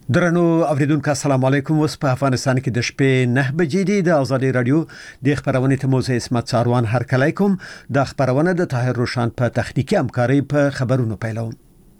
درنو اوریدونکو السلام علیکم. اوس په افغانستان کې د شپې 9 بجې دي. د آزادي رادیو د خبرونې ته موزه اسمت ساروان هرکلی کوم. د خبرونه د طاهر روشان په تخنیکی همکاري په خبرونو پیلوم.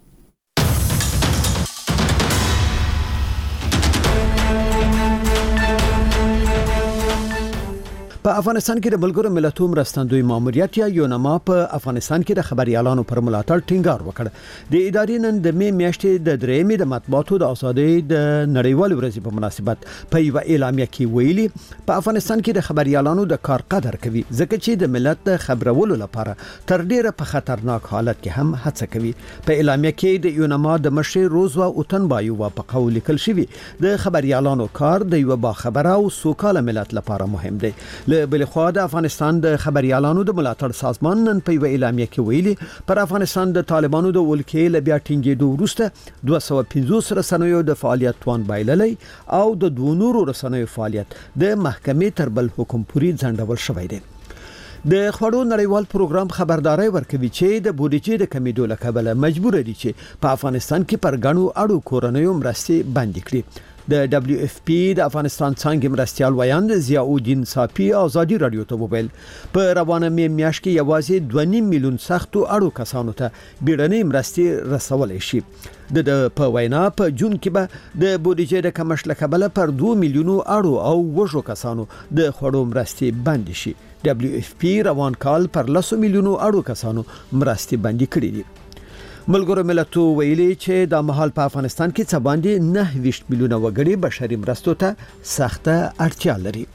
په افغانستان کې د ملګرو ملتونو مرستندوی ماموریت یا یونما په افغانستان کې د خبريالانو پر ملاتړ ټینګار وکړ. د ادارې نن د می میاشتې د درېمې د مطبوعاتو د ازادۍ د نړیوال ورځې په مناسبت په یو اعلامیه کې ویلي په افغانستان کې د خبريالانو د کار قدر کوي ځکه چې د ملت د خبرولو لپاره تر ډیره په خطرناک حالت کې هم هڅه کوي. په اعلامیه کې د یونما د مشر روزوا اوتنبایو په قول لیکل شوی د خبريالانو کار د یو باخبره او سوکاله ملت لپاره مهم دی. بلخوا د افغانستان د خبريالانو د ملاتړ سازمان نن په یو اعلامیه کې ویلي پر افغانستان د طالبانو د ولکې لبیا ټینګېدو وروسته 250 رسنیو د فعالیت توان بایللی او د 200 رسنیو فعالیت د محکمې تر بل حکم پوري ځنډول شوی دی. د خوړو نړیوال پروګرام خبرداري ورکوي چې د بودیجې د کمیدو له کبله مجبور دي چې په افغانستان کې پر غنو اړو کورنیو مرستې بند کړي. د WFP د افغانستان څنګه مرستيال ویاند ضیاءالدین صافی آزادی رادیو ته وویل په روانه میاشت کې یوازې 2.5 میلیون سختو اړو کسانو ته بیړنۍ مرستې رسولې شي. د په وینا په جون کې به د بودیجې د کمښت له کبله پر 2 میلیونو اړو او وژو کسانو د خوړو مرستې بند شي. WFP روان کال پر 10 میلیونو اړو کسانو مرستې بند کړې دي. ملګرو ملتو ویلي چې د مهال په افغانستان کې څه باندې 9 میلیونه وګړي بشري مرستو ته سخته اړتیا لري.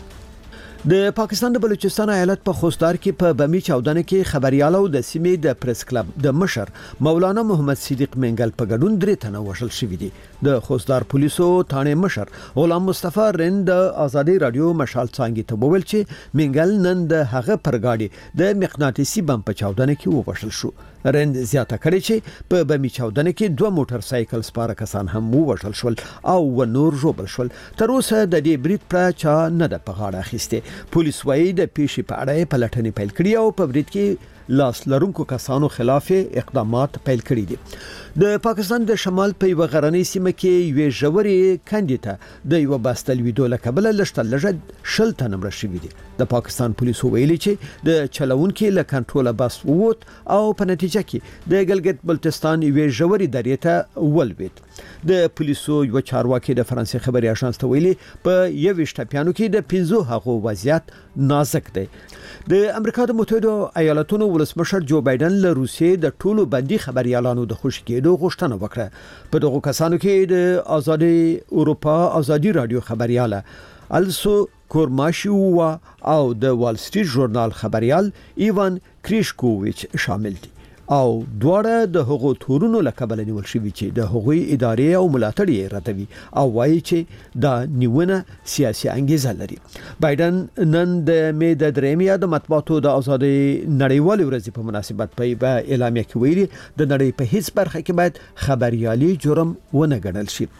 د پاکستان د بلوچستان ایالت په خوستار کې په بمی چاودنه کې خبريالو د سیمې د پریس کلب د مشر مولانا محمد صدیق منګل په ګډون 3 تنه وژل شوی دي. د خوستار پولیسو ثانې مشر غلام مصطفی رند د آزادی رادیو مشال څنګه ته وویل چې منګل نن د هغه پرګاډي د مقناطیسي بم په چاودنه کې ووژل شو. رند زیاته کړی چې په بمی چاودنه کې 2 موټر سایکل سپاره کسان هم ووژل شول او نور ژوبل شول. تر اوسه د دې بریټ پر چا نه د پغاړه اخیسته. پولیس وايي د پیښې په اړه پلټنې پیل کړې او په بریټ کې لاس لرونکو کسانو خلاف اقدامات پیل کړي دي. د پاکستان د شمال په یو غرنۍ سیمه کې یو ژورې کاندیدا د یو باستل ویډیو لکبل لشتل لږ شل تنمر شوی دي. د پاکستان پولیسو ویلي چې د چلونکو له کنټرول بس ووت او په نتیجه کې د ګلګت بلتستان یو ژورې درې ته ولوید. د پولیسو یو چارواکي د فرانسې خبري اژانس ته ویلي په یو شټپیانو کې د 15 هغو وضعیت نازک دی. د امریکا د متحده ایالاتونو ولسمشر جو بایدن له روسیې د ټولو بندي خبريالانو د خوشی کېدو غوښتنه وکړه. په دغه کسانو کې د آزادي اروپا آزادي رادیو خبرياله السو کورماشیووا او د وال سټریټ ژورنال خبريال ایوان کریشکوویچ شامل دي او دواړه د هغو تورونو لکبل نیول شوی چې د هغوی ادارې او ملاتړ یې راتوي او وایي چې دا نیونه سیاسي انګیزه لري. بایدن نن د می د درېمیا د مطبوعاتو د ازادۍ نړیوال ورځې په مناسبت په اعلامیه کې ویلي د نړۍ په هیڅ برخه کې باید خبريالي جرم ونه ګڼل شي.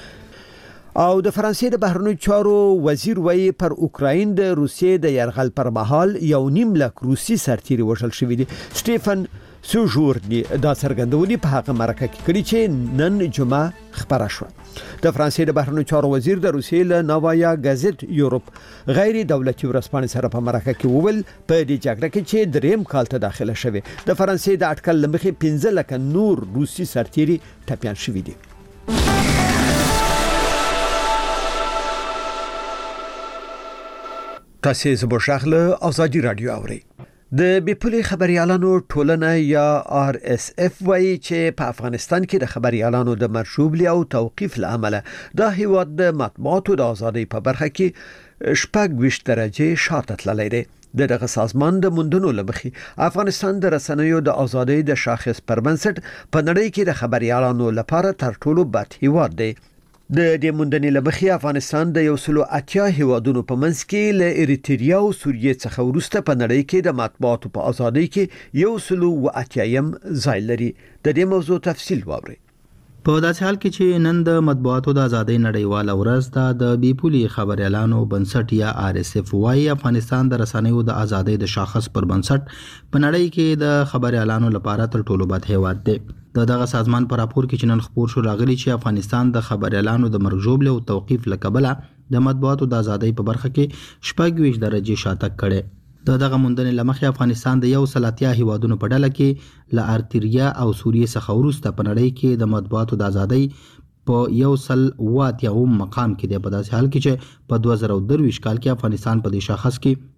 او د فرانسې د بهرنیو چارو وزیر وایي پر اوکراین د روسیې د يرغل پر مهال 1.5 لک روسي سرتیري وژل شوی دي. سټيفن سوژورني دا څرګندونې په هغه مرکه کې کړي چې نن جمعه خبره شو. د فرانسې د بهرنیو چارو وزیر د روسیې له نوایا گازت یورپ غیر دولتي ورسپانې سره په مرکه کې وویل په دې جګړه کې چې دریم کال ته داخله شوه د فرانسې د اټکل لمخې 15 لک نور روسي سرتیري ټپيان شوي دي. تاسو زموږ شغله آزادی رادیو اورئ. د بیپولي خبريالانو ټولنه یا RSF وایي چې په افغانستان کې د خبريالانو د مرشوبلي او توقيف لامل د هیواد د مطبوعاتو د ازادۍ په برخه کې 20 درجه شاته تللی دی. دغه سازمان د مندونو لمخي افغانستان د رسنیو د ازادۍ د شاخص پر بنسټ په نړۍ کې د خبريالانو لپاره تر ټولو بد هیواد دی. د دې مندنې لمخي افغانستان د 180 هیوادونو په منځ کې له اریتریا او سوریې څخه وروسته په نړۍ کې د مطبوعاتو په ازادۍ کې 180م ځای لري. د دې موضوع تفصیل واورئ. په داسې حال کې چې نن د مطبوعاتو د ازادۍ نړیواله ورځ ده، د بیپولي خبريالانو بنسټ یا RSF وايي افغانستان د رسنیو د ازادۍ د شاخص پر بنسټ په نړۍ کې د خبريالانو لپاره تر ټولو بد هیواد دی. دغه سازمان پر راپور کې چې نن خبر شو راغلی چې افغانستان د خبريالانو د مرګ ژوبله او توقيف لکبله د مطبوعاتو د ازادۍ په برخه کې 26 درجه شاتګ کړي. دغه موندنې لمخې افغانستان د 130 هیوادونو په ډله کې له ارتریا او سوریې څخه وروسته په نړۍ کې د مطبوعاتو د ازادۍ په 130 مقام کې دی. په داسې حال کې چې په 2023 کال کې افغانستان په دې شاخص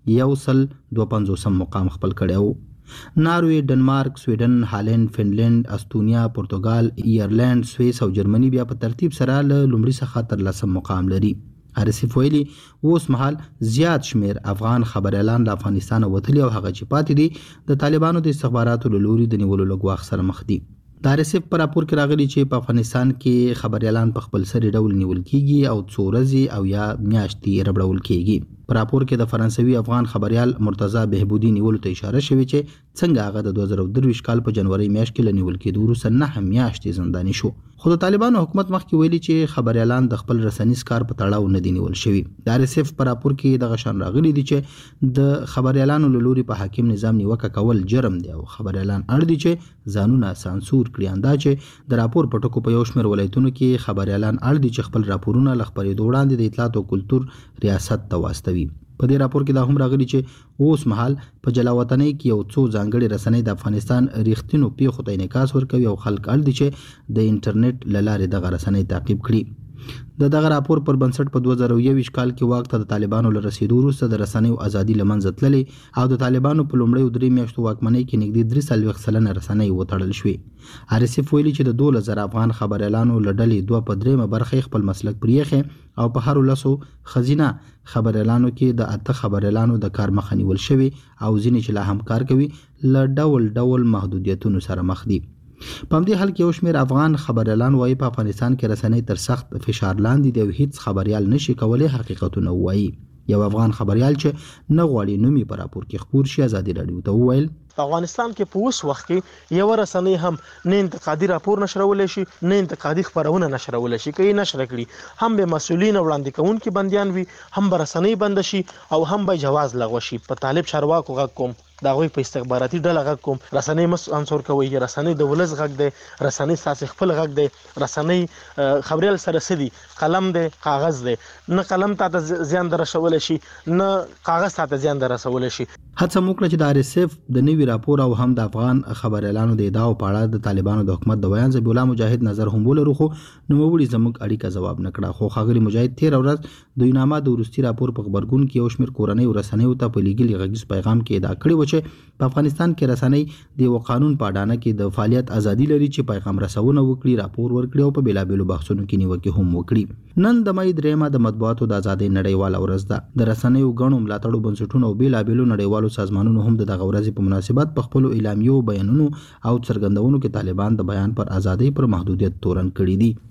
کې 152 مقام خپل کړی وو. ناروی، ډنمارک، سویډن، هالند، فنلند، استونیا، پرتګال، ایرلند، سویس او جرمني بیا په ترتیب سره له لومړي څخه تر 10 مقام لري. RSF ویلي اوس مهال زیات شمیر افغان خبريالان له افغانستان وتلي او هغه چې پاتې دي د طالبانو د استخباراتو له لوري د نیولو له ګواښ سره مخ دي. د RSF په راپور کې راغلي چې په افغانستان کې خبريالان په خپل سري ډول نیول کیږي او څو ورځې او یا میاشتې ربړول کیږي. په راپور کې د فرانسوي افغان خبريال مرتضی بهبودي نیولو ته اشاره شوې چې څنګه هغه د 2023 کال په جنوري میاشت کې لنیول کېدو وروسته 9 میاشتې زنداني شو. خو د طالبانو حکومت مخکې ویلي چې خبريالان د خپل رسنیز کار په تړاو نه دي نیول شوي. د RSF په راپور کې دغه شان راغلي دي چې د خبريالانو له لوري په حاکم نظام نیوکه کول جرم دی او خبريالان اړ دي چې ځانونه سانسور کړي. اندا چې د راپور په ټکو په یو شمېر ولایتونو کې خبريالان اړ دي چې خپل راپورونه له خپرېدو وړاندې د اطلاعات او کلتور ریاست ته واستوي. په دې راپور کې دا هم راغلي چې اوس مهال په جلاوطنۍ کې یو څو ځانګړي رسنۍ د افغانستان ریښتینو پیښو ته انعکاس ورکوي او خلک اړ دي چې د انټرنیټ له لارې دغه رسنۍ تعقیب کړي. دغه راپور پر بنسټ په 2021 کال کې واک ته د طالبانو له رسیدو وروسته د رسنیو ازادي له منځه تللې او د طالبانو په لومړیو 3 میاشتو واکمنۍ کې نږدې 43% رسنۍ وتړل شوې. RSF ویلي چې د 12,000 افغان خبريالانو له ډلې 2/3 برخه خپل مسلک پرېښی او په هر 10 خزینه خبريالانو کې د 8 خبريالانو د کار مخه نیول شوی او ځینې چې لا هم کار کوي له ډول محدودیتونو سره مخ دي. په همدې حال کې یو شمېر افغان خبريالان وايي په افغانستان کې رسنۍ تر سخت فشار لاندې دي او هیڅ خبريال نشي کولای حقیقتونه ووایي. یو افغان خبريال چې نه غواړي نومي په راپور کې خبر شي ازادي رادیو ته وویل په افغانستان کې په اوس وخت کې یو رسنۍ هم نه انتقادي راپور نشرول شي نه انتقادي خبرونه نشرول شي. کوي نشر کړي هم به مسؤلین وړاندې کوونکي بنديان وي هم به رسنۍ بند شي او هم به جواز لغوه شي. په طالب چارواکو غږ کوم دا غوي په استخباراتي ډله غږ کوم رسنۍ مسانسور کوي. رسنۍ د ولس غږ دی، رسنۍ ساسي خپل غږ دی، رسنۍ خبريال سره سدي قلم دی کاغذ دی، نه قلم ته زیان درشول شي نه کاغذ ته زیان درسول شي. هڅه وکړه چې د RSF د نوي راپور او هم د افغان خبريالانو د ادعاو په اړه د طالبانو د حکومت د بیان ذبیح الله مجاهد نظر هم ولرو خو نوموړي زموږ اړیکه جواب نکړه. خو ښاغلي مجاهد 13 ورځ د یوناما د ورستي راپور په خبرګون کې یو شمېر کورنۍ او رسنیو ته په لیږلي غږیز پیغام کې ادعا کړې و چې په افغانستان کې رسنۍ د یو قانون په اډانه کې د فعالیت ازادي لري چې پیغام رسونه وکړي، راپور ورکړي او په بیلابېلو بحثونو کې نیوکې هم وکړي. نن د مې 3 د مطبوعاتو د ازادۍ نړیواله ورځ ده. د رسنیو غنوم ملاتړو بنسټونو او بیلابېلو نړیوالو سازمانونو هم دغه ورځې په مناسبت په خپل اعلامیو، بیانونو او څرګندونو کې طالبان د بیان پر ازادۍ پر محدودیت تورن کړی دي.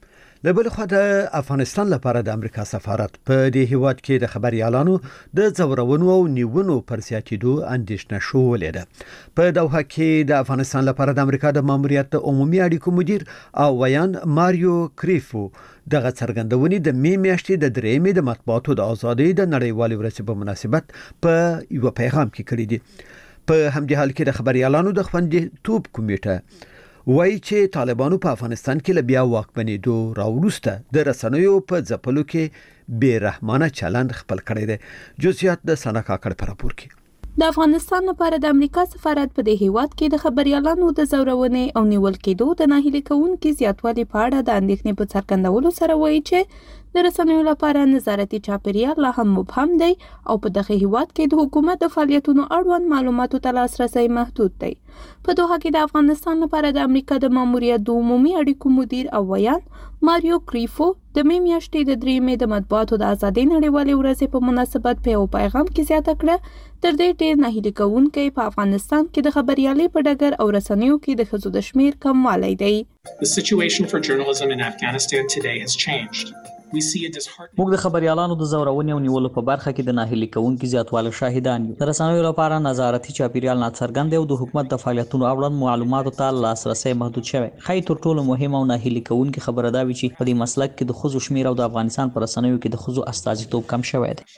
د بل خوا د افغانستان لپاره د امریکا سفارت په دې هیواد کې د خبريالانو د ځورونو او نیونو پر زیاتېدو اندېښنه شولې ده. په دوحه کې د افغانستان لپاره د امریکا د ماموریت عمومي اړیکو مدیر او ویان ماریو کریفو دغه څرګندونې د میاشتې د 3 د مطبوعاتو د ازادۍ د نړیوالې ورځې په مناسبت په یو پیغام کې کړی دي. په همدې حال کې د خبريالانو د خوندیتوب کمیټه وایي چې طالبانو په افغانستان کې له بیا واکمنېدو راوروسته د رسنیو په ځپلو کې بې رحمانه چلند خپل کړی دی. جزئیات د سنا کاکړ په راپور کې. د افغانستان لپاره د امریکا سفارت په دې هیواد کې د خبريالانو د ځورونې او نیول کېدو د ناهیلي کوونکو زیاتوالي په اړه د اندېښنې په څرګندولو سره وایي چې د رسنیو لپاره نظارتي چاپیریال لا هم مبهم دی او په دغه هیواد کې د حکومت د فعالیتونو اړوند معلوماتو ته لاسرسی محدود دی. په دوحه کې د افغانستان لپاره د امریکا د ماموریت د عمومي اړیکو مدیر او ویان ماریو کریفو د میاشتې د 3 د مطبوعاتو د ازادۍ نړیوالې ورځې په مناسبت په یو پیغام کې زیاته کړه تر دې ډېر ناهیلي کوونکي په افغانستان کې د خبريالۍ په ډګر او رسنیو کې د ښځو د شمیر کموالی دی. The situation for journalism in Afghanistan today has changed. موږ د خبريالانو د زورونې او نیولو په برخه کې د ناهیلي کوونکو زیاتوالي شاهدان یو. د رسنیو لپاره نظارتي چاپیریال ناڅرګند او د حکومت د فعالیتونو اړوند معلوماتو ته لاسرسي محدود شوی. خای تر ټولو مهم او ناهیلي کوونکو خبره دا وی چې په دې مسلک کې د خزو شمیر او د افغانستان پر رسنیو کې د خزو استازیتوب کم شوی دی.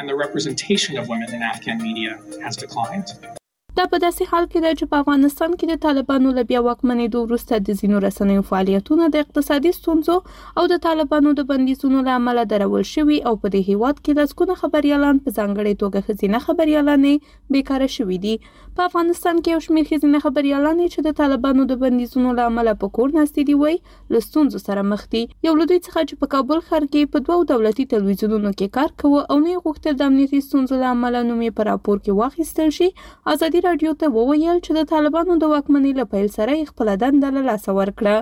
دا په داسې حال کې ده چې په افغانستان کې د طالبانو له بیا واکمنېدو وروسته د ځینو رسنیو فعالیتونه د اقتصادي ستونزو او د طالبانو د بندیزونو له امله درول شوي او په دې هیواد کې لسګونه خبريالان په ځانګړې توګه ښځینه خبريالانې بیکاره شوي دي. په افغانستان کې یو شمېر ښځینه خبريالانې چې د طالبانو د بندیزونو له امله په کور ناستې دي وایي له ستونزو سره مخ دي. یو له دوی څخه چې په کابل ښار کې په 2 دولتي تلویزیونونو کې کار کوي او نه غوښتل د امنیتي ستونزو له امله نوم یې په راپور کې واخیستل شي، ازادي راډیو ته وویل چې د طالبانو د واکمنۍ له پیل سره خپل دنده له لاسه ورکړه.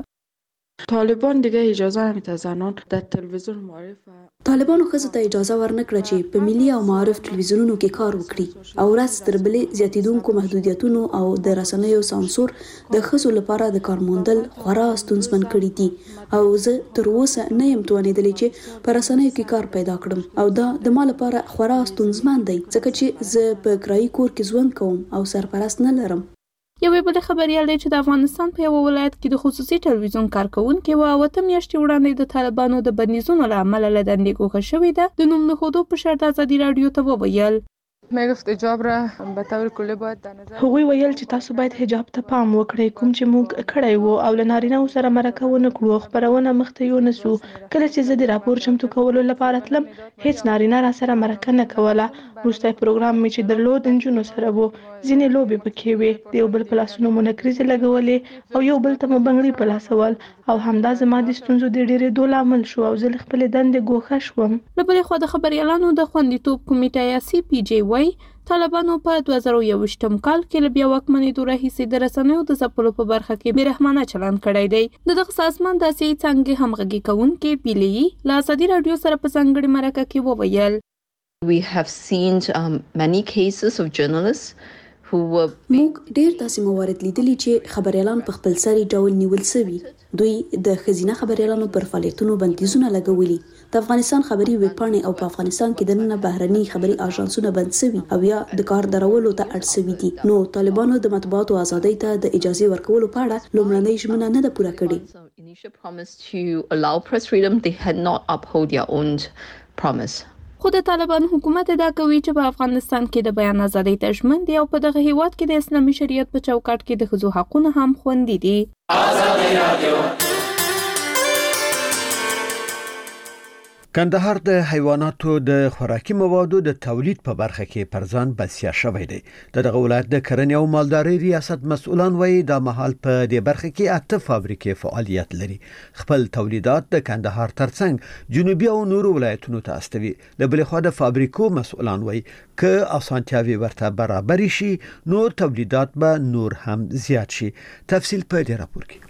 طالبان دیگه اجازه نمیده زنان در تلویزیون معرف طالبانو ښځو ته اجازه ورنکړه چې په ملي او معارف تلویزیونونو کې کار وکړي او ورځ تر بلې زیاتیدونکو محدودیتونو او د رسنیو سانسور د ښځو لپاره د کار موندل خورا ستونزمن کړي دي او زه تر اوسه نه یم توانېدلی چې په رسنیو کې کار پیدا کړم او دا د ما لپاره خورا ستونزمن دی ځکه چې زه په کرایي کور کې ژوند کوم او سرپرست نه لرم. یوې بل خبريال چې د افغانستان په یو ولایت کې د خصوصي ټلویزیون کارکونکو او 8 میاشتې وړاندې د طالبانو د بندیزونو له امله له دندې ګوښه شوې ده، د نوم نښودو په شرط ازادي راډیو ته وویل میگفت حجاب را به طور کلی باید در نظر هغوی ویل چې تاسو باید حجاب ته پام وکړئ کوم چې موږ کړی وو او له نارینه‌و سره مرکه ونه کړو، خبرونه مخته یو نسو. کله چې زه د راپور چمتو کولو لپاره تلم هیڅ نارینه را سره مرکه نه کوله. وروستی پروګرام مې چې درلود نجونو سره وو، ځینې لوبې پکې وې، د یو بل په لاسونو مو نکریزې لګولې او یو بل ته مو بنګړي په لاس ول او همدا زما د ستونزو د ډېرېدو لامل شو او زه له خپلې دندې ګوښه شوم. له بلې خوا د خبريالانو د خوندیتوب کمیټه یا CPJ وايي طالبانو په 2021 کال کې له بیا واکمنېدو راهیسې د رسنیو د ځپلو په برخه کې بېرحمانه چلند کړی دی. د دغه سازمان داسې څنګه همغږي کوونکي بیلي له ازادي راډیو سره په ځانګړې مرکه کې وویل We have seen many cases of journalists who were موږ ډېر داسې موارد لیدلي چې خبريالان په خپل سري ډول نیول شوي. دوی د ښځینه خبريالانو پر فعالیتونو بندیزونه لګولي. د افغانستان خبري ویبپاڼې او په افغانستان کې دننه بهرني خبري آژانسونه بند شوي او یا د کار درولو ته اړ شوي دي. نو طالبانو د مطبوعاتو ازادۍ ته د اجازه ورکولو په اړه لومړنۍ ژمنه نه ده پوره کړې. initial promise to allow press freedom, they had not upheld their own promise. خو د طالبان حکومت ادعا کوي چې په افغانستان کې د بیان ازادۍ ته ژمن دي او په دغه هیواد کې د اسلامي شریعت په چوکاټ کې د ښځو حقونه هم خوندي دي. کندهار د حیواناتو د خوراکي موادو د تولید په برخه کې پرځان بسیا شوی دی. دغه ولایت د کرنې او مالدارۍ ریاست مسؤلان وایي د محل په دې برخه کې 8 فابریکې فعالیت لري. خپل تولیدات د کندهار ترڅنګ جنوبي او نورو ولایتونو ته استوي. د بل خوا د فابریکو مسؤلان وایي ک اسانتیاوي ورته برابر شي نور تولیدات به نور هم زیات شي. تفصیل په دې راپور کې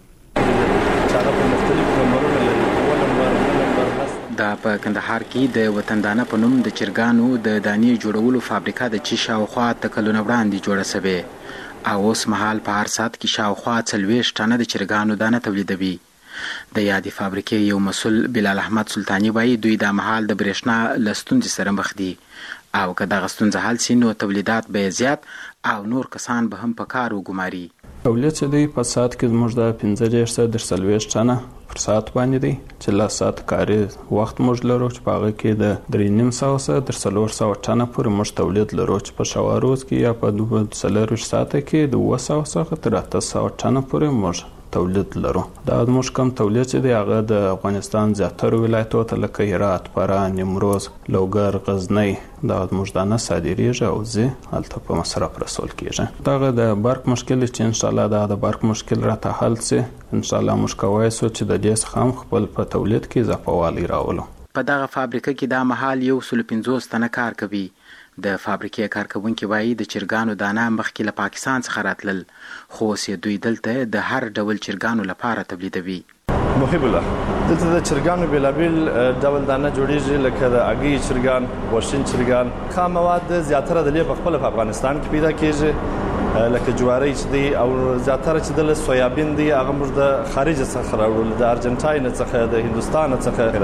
دا په کندهار کې د وطندانه په نوم د چرګانو د دانې جوړولو فابریکه د چې شاوخوا تکلونه وړاندې جوړه شوې او اوس مهال په هر سات کې شاوخوا 40 ټنه د چرګانو دانه تولیدوي. د یادې فابریکې یو مسؤل بلال احمد سلطانی وایي دوی د محل د برېښنا لستونځ سره مخ دي او که دغه ستونزه حل شي نو تولیدات به زیات او نور کسان به هم په کار وګماري. تولید چې دی په سات کې زموږ د 15 ټنه پر سات باندې دی چې لا سات کاري وخت موږ لرو چې په هغه کې د 3.5 تر 400 ټنه پورې موږ تولید لرو چې په شواروز کې یا په 4 ساعته کې د 200 څخه تر 800 ټنه پورې موږ تولید لرو. دا زموږ کم تولید چې دی هغه د افغانستان زیاتره ولایتو ته لکه هرات، فراه، نیمروز، لوګر، غزنی دا زموږ دانه صادریږي او زه هلته په مصرف رسول کیږي. دغه د برق مشکل چې ان شاء الله د برق مشکل راته حل سي ان شاء الله موږ کوی سو چې د دې څخه هم خپل په تولید کې اضافه والی راولو. په دغه فابریکه کې د محل 150 تنه کار کوي. د فابریکې کارکونکي وایي د چرګانو دانه مخکې له پاکستان څخه راتلل خو اوس دوی دلته د هر ډول چرګانو لپاره تولیدوي. محب الله دلته د چرګانو بېلابېل ډول دانه جوړیږي لکه د اګۍ چرګان، غوښین چرګان. خام مواد زیاتره د لې په خپل په افغانستان کې پیدا کیږي لکه جواری چې دی او زیاتره چې د سویابین دی هغه موږ د خارج څخه راوړل، د ارجنټاین څخه، د هندوستان څخه راوړل.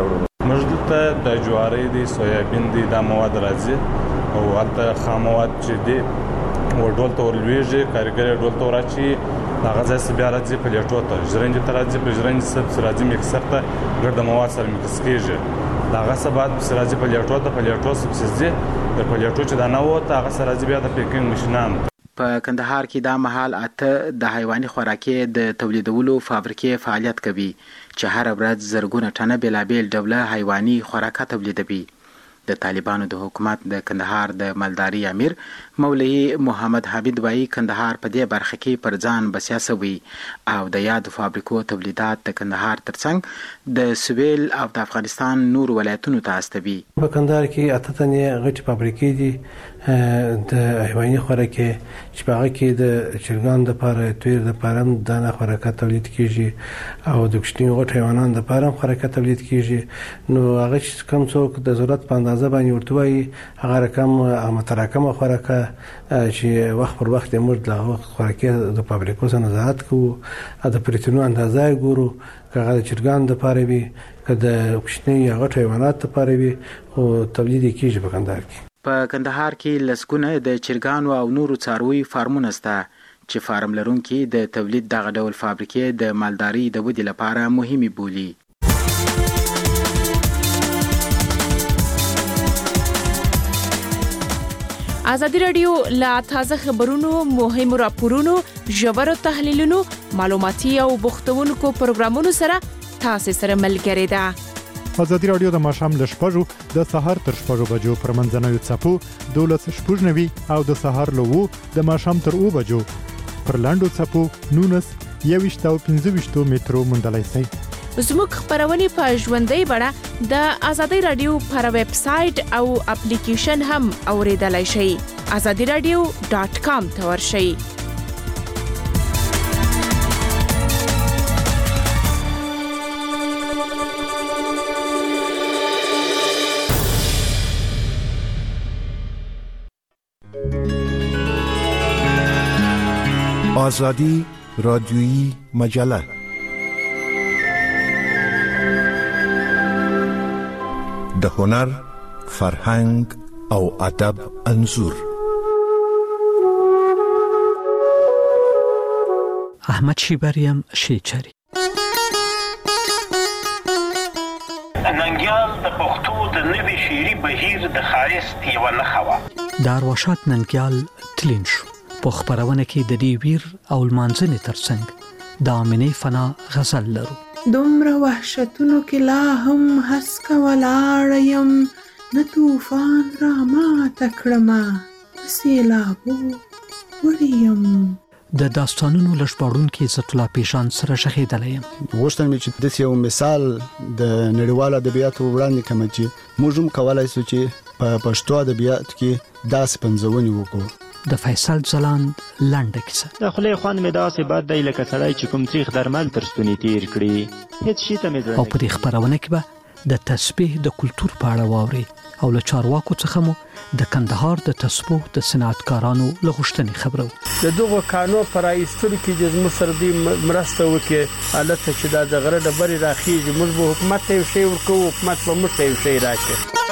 موږ دلته د جواري دي سویابین دي دا مواد راځي او هلته خام مواد چې دي ورډول ته ورلویږي کارګر ډول ته راچی هغه ځای بیا راځي پلیټو ته ژرنج ته راځي په ژرنج سب راځي مکسر ته ګرد مواد سره مکس کیږي هغه سبات راځي پلیټو ته پلیټو سب سزي د پلیټو چې دا نه وته هغه سره راځي بیا د پیکینګ ماشينان. په کندهار کې دا مهال اته د حیواني خوراکي د تولیدولو فابریکې فعالیت کوي چې هر ورځ زرګونه ټنه بېلابېل ډوله حیواني خوراکه تولیدوي. د طالبانو د حکومت د کندهار د مالداري امیر مولوي محمد حمید وایي کندهار په دې برخه کې پر ځان بسیا شوی او د یاد فابریکو تولیدات د کندهار ترڅنګ د سویل او د افغانستان نور ولایتونو ته استوي. په کندهار کې اته تنې غټي فابریکې دي د حیواني خوراکي چې په هغه کې د چرګان د لپاره تویر د لپاره دانه خوراکه تولید کیږي او د کوچنیو غټ حیواناتو د لپاره خوراکه تولید کیږي. نو هغه چې کوم څوک د ضرورت په اندازه باندې ورته وایي هغه رقم متراکمه خوراکه چې وخت پر وخت موږ د خوراکي د فابریکو څخه نظارت کوو د پروتینو اندازه ګورو کله د چرګان د لپاره وي کله د کوچنیو غټ حیواناتو لپاره وي او تولید کیږي په کندهار کې. په کندهار کې لسګونه د چرګانو او نورو څارویو فارمونه شته چې فارم لرونکي د تولید دغه ډول فابریکې د مالداري د ودې لپاره مهمه بولي. ازادي رادیو لا تازه خبرونو مهمو راپورونو ژورو تحلیلونو معلوماتي او بوختونکو پروګرامونو سره تاسو سره ملګری ده. ازادي رادیو د ماښام ل 6:00 د سهار تر 6:00 بجو پر منځنوي څپو 12:90 او د سهار له 2 د ماښام تر 2 بجو پر لاندو څپو 19 او 15 مترو مندلای سي. زموږ خبرونه په ژوندۍ بڼه د ازادي رادیو پر ویب سټ او اپلیکیشن هم اوریدلای شئ. azadiradio.com ته ورشئ. آزادی رادیویی مجله د هنر، فرهنګ او ادب انځور. احمد شیبریم شیچری. ننګیال د پښتو د نوي شعري بهیر د ښایست یوه نښه وه. د ارواښاد ننګیال تلین شو. په خپرونه کې د دې ویر او لمانځنې ترڅنګ د امینې فنا غزل لرو. دومره وحشتونو کې لا هم هسکه ولاړه یم نه طوفان را ماته کړمه په سیلابو وړې یم. د داستانونو له ژباړونکي عزت الله پیشان سره ښخېدلی یم. غوښتل مې چې داسې یو مثال د نړیوالو ادبیاتو وړاندې کړم چې موږ هم کولی شو چې په پښتو ادبیاتو کې داسې پنځونې وکړو. د فیصل ځلاند لنډه کیسه. د خولې خوند مې داسې بد دی لکه سړی چې کوم تریخ درمل تر ستوني تیر کړي. هیڅ شي ته مې زړه او په دې خپرونه کې به د تسبیح د کلتور په اړه واوري او له چارواکو څخه مو د کندهار د تسبیح د صنعتکارانو له غوښتنې خبرو. د دغه کانو پر ایستلو کې د زموږ سره دې مرسته وکړي البته چې دا د غره ډبرې راخیږي موږ به حکومت ته یو شی ورکوو حکومت به موږ ته یو شی راکړي.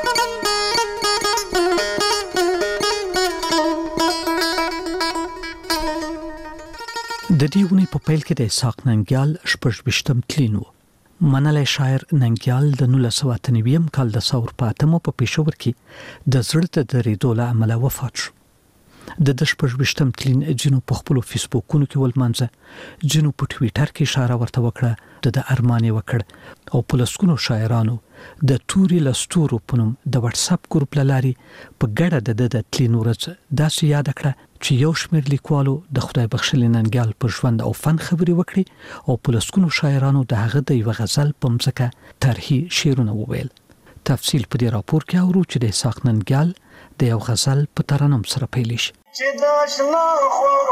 د دې ونې په پیل کې د اسحاق ننګیال 28 تلین و. منلی شاعر ننګیال د 1998 کال د ثور په 8 په پېښور کې د زړه د درېدو له امله وفات شو. د 28 تلین جنو په خپل فیسبوکونو کې ولمانځه، جنو په ټویټر کې اشاره ورته وکړه د ارمانې وکړ او په لسکونو شاعرانو د توري لستورو په نوم د واتس اپ ګروپ لاري په ګډه د تلین ورځ داسې یاد کړه چې یو شمېر لیکوالو د خدای بخښلي ننګیال پر ژوند او فن خبرې وکړي او په لسکونو شاعرانو د هغه د یو غزل په مځکه طرحي شعرونه وویل. تفصیل په دې راپور کې اورو چې د اسحاق ننګیال د یو غزل په ترنم سره پیل شي. چې داشنا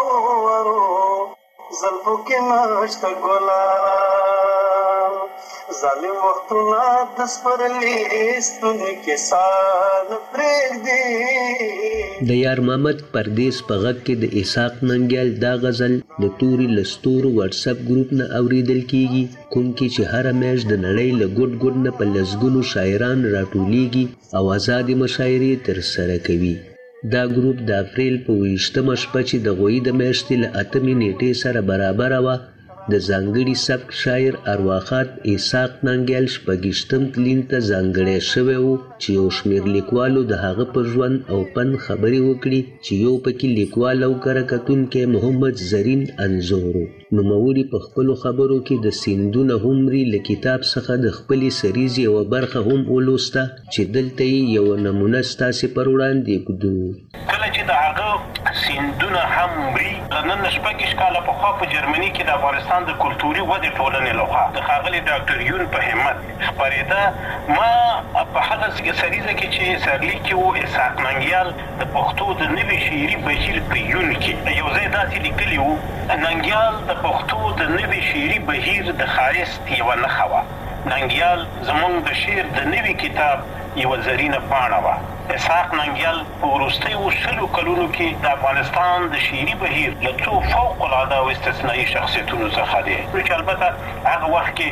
خورو زلفو کې نشته ګلان ظالم وختونه د سپرلي ستوني کې سال پرېږدي. د یار محمد پردیس په غږ کې د اسحاق ننګیال دا غزل د توري لستورو واتس اپ ګروپ نه اوریدل کیږي، کوم کې چې هره میاشت د نړۍ له ګوټ ګوټ نه په لسګونو شاعران راټولیږي او آزادې مشاعرې ترسره کوي. دا ګروپ د اپریل په 28مه شپه چې د غویی د میاشتې له 8مې نیټې سره برابره وه، د ځانګړي سبک شاعر ارواښاد اسحاق ننګیال شپږیشتم تلین ته ځانګړی شوی و چې یو شمېر لیکوالو د هغه پر ژوند او فن خبرې وکړي چې یو پکې لیکوال او کره کتونکی محمد زرین انځور و. نوموړي په خپلو خبرو کې د سیندونه هومري له کتاب څخه د خپلې سریزې یوه برخه هم ولوسته چې دلته یې یوه نمونه ستاسې پر وړاندې ږدو. کله چې د هغه سیندونه هم مري نن شپږ کاله پخوا په جرمني کې د افغانستان د کلتوري ودې ټولنې لخوا د ښاغلي ډاکټر یون په همت خپرېده. ما په هغه سریزه کې چې سرلیک کې و اسحاق ننګیال د پښتو د نوي شعري بهیر په یون کې یو ځای داسې لیکلي و: ننګیال د پښتو د نوي شعري بهیر د ښایست یوه نښه وه. ننګیال زموږ د شعر د نوي کتاب یوه زرینه پاڼه وه. اسحاق ننګیال په وروستیو 100 کلونو کې د افغانستان د شعري بهیر له څو فوق العاده او استثنایي شخصیتونو څخه دی، چې البته هغه وخت کې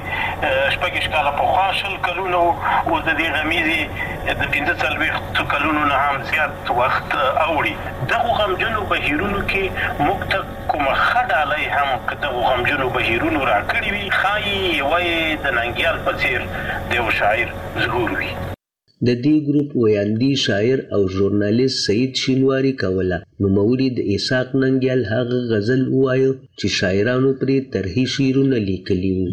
4 کاله پخوا 100 کلونه او د دې غمیزې د 45 کلونو نه هم زیات وخت اوړي. دغو غمجنو بهیرونو کې موږ ته کومه ښه ډالۍ هم که دغو غمجنو بهیرونو راکړي وي، ښایي یوه یې د ننګیال په څېر د یو شاعر ظهور وي. د دې ګروپ ویاندی شاعر او ژورنالیست سعید شینواری کوله. نوموړي د اسحاق ننګیال هغه غزل ووایه چې شاعرانو پرې طرحي شعرونه لیکلي وو.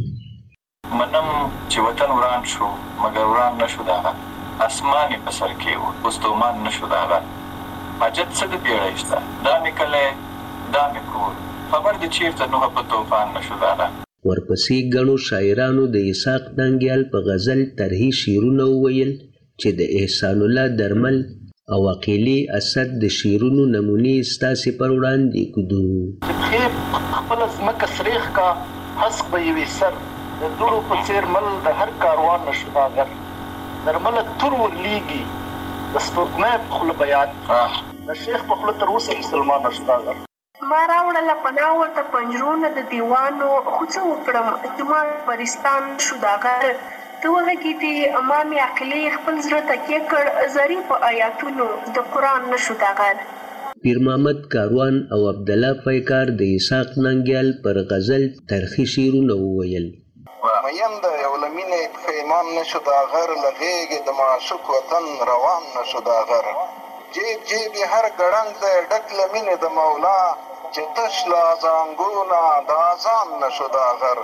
منم چې وطن وران شو مګر وران نشو داغه، اسمان یې په سر کې و اوستومان نشو داغه، حاجت څه د بیړۍ شته دا مې کلی دا مې کور، خبر د چیرته نوحه په طوفان نشو داغه. ورپسې ګڼو شاعرانو د اسحاق ننګیال په غزل طرحي شعرونه وویل چې د احسان الله درمل او عقیلې اسد د شعرونو نمونې ستاسې پر وړاندې ږدو. پښې خپله ځمکه سریخ کا حسق به یې وي سر، د دوړو په څېر مل د هر کاروان نشو داغر، درمله تور ورلیږي د سپوږمۍ په خوله بیان، د شیخ په خوله تر اوسه مسلمان نشو داغر. ما راوړله پناه ورته پنجرونه د دیوانو، خو څه وکړم چې ما پرستان شو داغر. ته وغږېدې ما مې عقلې خپل زړه تکیه کړ، زری په آیاتونو د قرآن نشو داغر. پیر محمد کاروان او عبدالله پیکار د اسحاق ننګیال پر غزل ترخی شعرونه وویل. مین د یو له مینې پښیمان نشو داغر، له غېږې د معشوق وطن روان نشو داغر. جیب جیب یې هر ګړنګ دی ډک له مینې د مولا، چې تش له ازانګونه د اذان نشو داغر.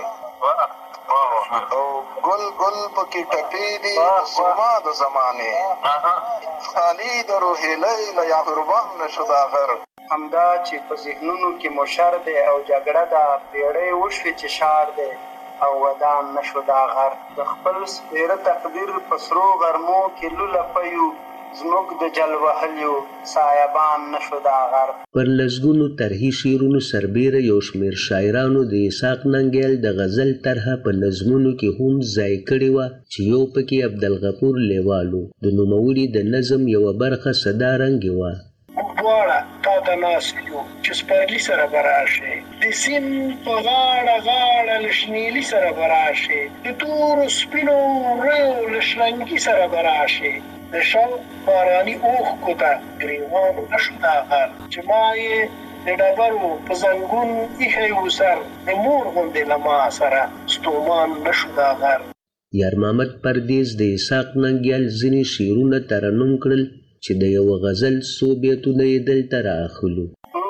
او ګل ګل پکې ټپې دي زما د زمانې، خالي د روحیلۍ له یا قربان نشو داغر. همدا چې په ذهنونو کې مو شر دی او جګړه ده، پیړۍ وشوې چې شار دی او ودان نشو داغر. د خپل سپېره تقدیر په سرو غرمو کې لوله پیو، زموږ د جل وهلیو سایبان نشو داغر. پر لسګونو طرحي شعرونو سربیره یو شمېر شاعرانو د اسحاق ننګیال د غزل طرحه په نظمونو کې هم ځای کړې وه چې یو پکې عبدالغفور لیوال و. د نوموړي د نظم یوه برخه صدا رنګې وه. دواړه تا ته ناست یو چې سپرلي سره به راشې، د سیند په غاړه غاړه له شنیلي سره به راشې، د تورو سپینو وریو له شرنګي سره به راشې، د شوق باراني اوښکو ته ګریوان نشو داغر، چې ما یې د ډبرو په زنګون ایښی و سر، د مور غوندې له ما سره ستومان نشو داغر. یار محمد پردیس د اسحاق ننګیال ځینې شعرونه ترنم کړل چې د یو غزل څو بیتونه یې دلته راخلو.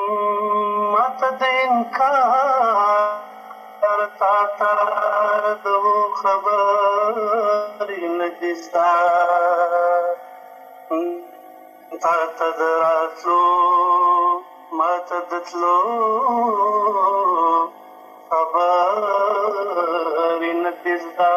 ماته د انکار تا ته د خبرې نه دي ستا، تا ته د راتلو ماته د تلو خبرې نه دي ستا.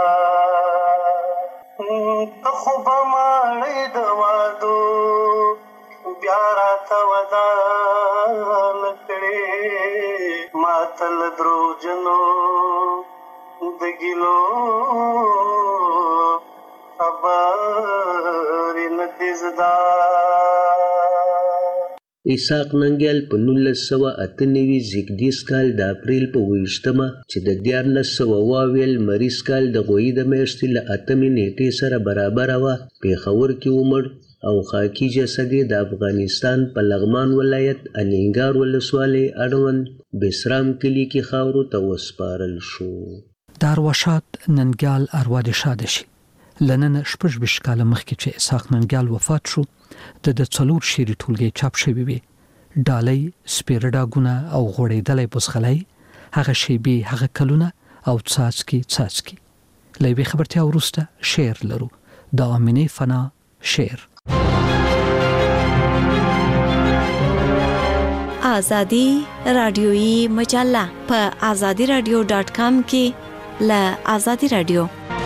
ته خو به ماړې د وادو بیا راته ودانه کړې، ما ته له دروغجنو د ګیلو اسحاق ننګیال په 1998 زیږدیز کال د اپریل په 28مه چې د 1400 مریض کال د غوی د میاشتې له 8 نیټې سره برابر و پیښور کې عمر او خاکی جسد د افغانستان په لغمان ولایت الینګار ولسوالۍ اړوند بسرام کلی کې خاورو ته وسپارل شو. دارواشات ننګیال اروا د شاده شي لنن شپږ کاله مخکې چې اسحاق ننګیال وفات شو د څلور شیری ټولګي چاپ شوی وي ډالۍ سپیرډاګونه او غوړېدلې بوسخلای هغه شیبي هغه کلونه او څاڅکي لوي خبرتیا ورسته شعر لرو د امینه فنا شعر. آزادی رادیویی مجله په azadiradio.com کې ل آزادی رادیو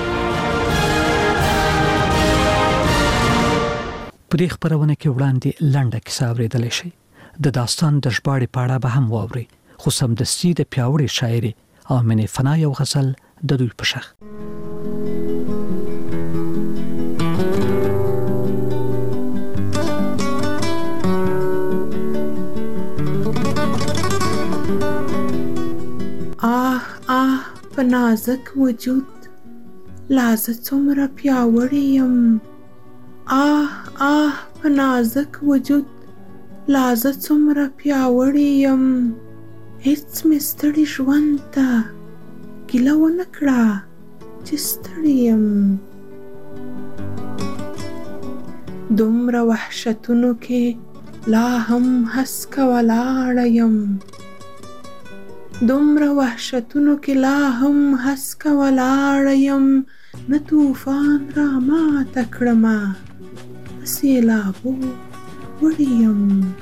پرې خبرونه کې وړاندې لنډه کیسه اورېدلې شي د داستان د ژباړې په اړه به هم واوري خو سمدستي د پیاوړي شاعري امینه فنا یو غزل د دوی په شخ. په نازک وجود لازه څومره پیاوړی یم په نازک وجود لازه څومره پیاوړی یم هیڅ مې ستړي ژوند ته ګیله ونه کړه چې ستړي یم دومره وحشتونو کې لا هم هسکه ولاړه یم دومره وحشتونو کې لا هم هسکه ولاړه یم نه طوفان را ماته کړمه په سیلابو وړی یم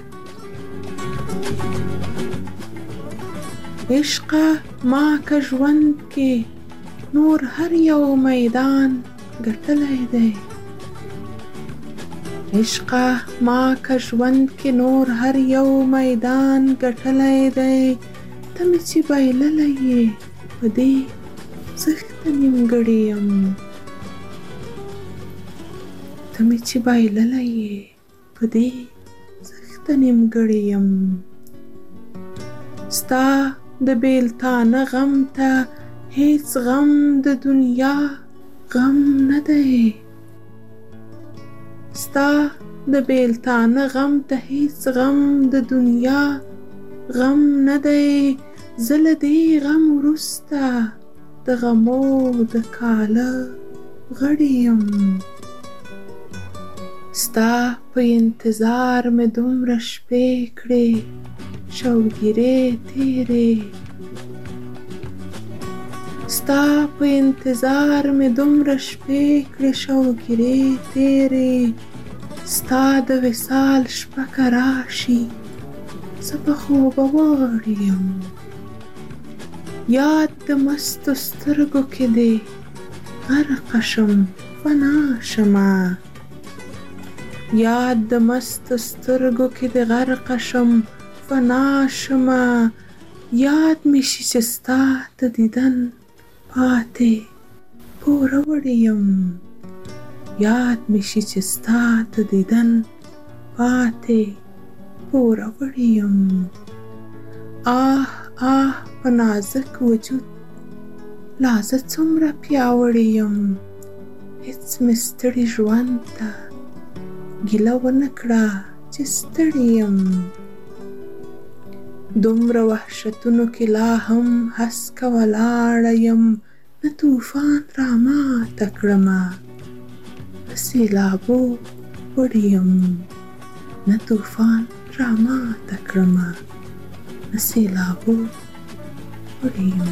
عشقه ما که ژوند کې نور هر یو میدان ګټلی دی عشقه ما که ژوند کې نور هر یو میدان ګټلی دی ته مې چې بایللی یې په دې زښته نیمګړې یم ته مې چې بایللی یې په دې زښته نیمګړې یم ستا د بیلتانه غم ته هیڅ غم د دنیا غم نه دی ستا د بیلتانه غم ته هیڅ غم د دنیا غم نه دی زه له دې غم وروسته د غمو د کاله غړی یم ستا په انتظار مې دومره شپې کړې شوګیرې تیرې ستا په انتظار مې دومره شپې کړې شوګیرې تیرې ستا د وصال شپه که راشي زه په خوبه وړی یم یاد د مستو سترګو کې دې غرقه شم فنا شمه یاد د مستو سترګو کې دې غرقه شم فنا شمه یاد مې شي چې ستا د دیدن پاتې پوره وړی یم یاد مې شي چې ستا د دیدن پاتې پوره وړی یم په نازک وجود لازه څومره پیاوړی یم هیڅ مې ستړي ژوند ته ګیله ونه کړه چې ستړي یم دومره وحشتونو کې لا هم هسکه ولاړه یم نه طوفان را ماته کړمه په سیلابو وړی یم نه طوفان را ماته کړمه په سیلابو وړی یم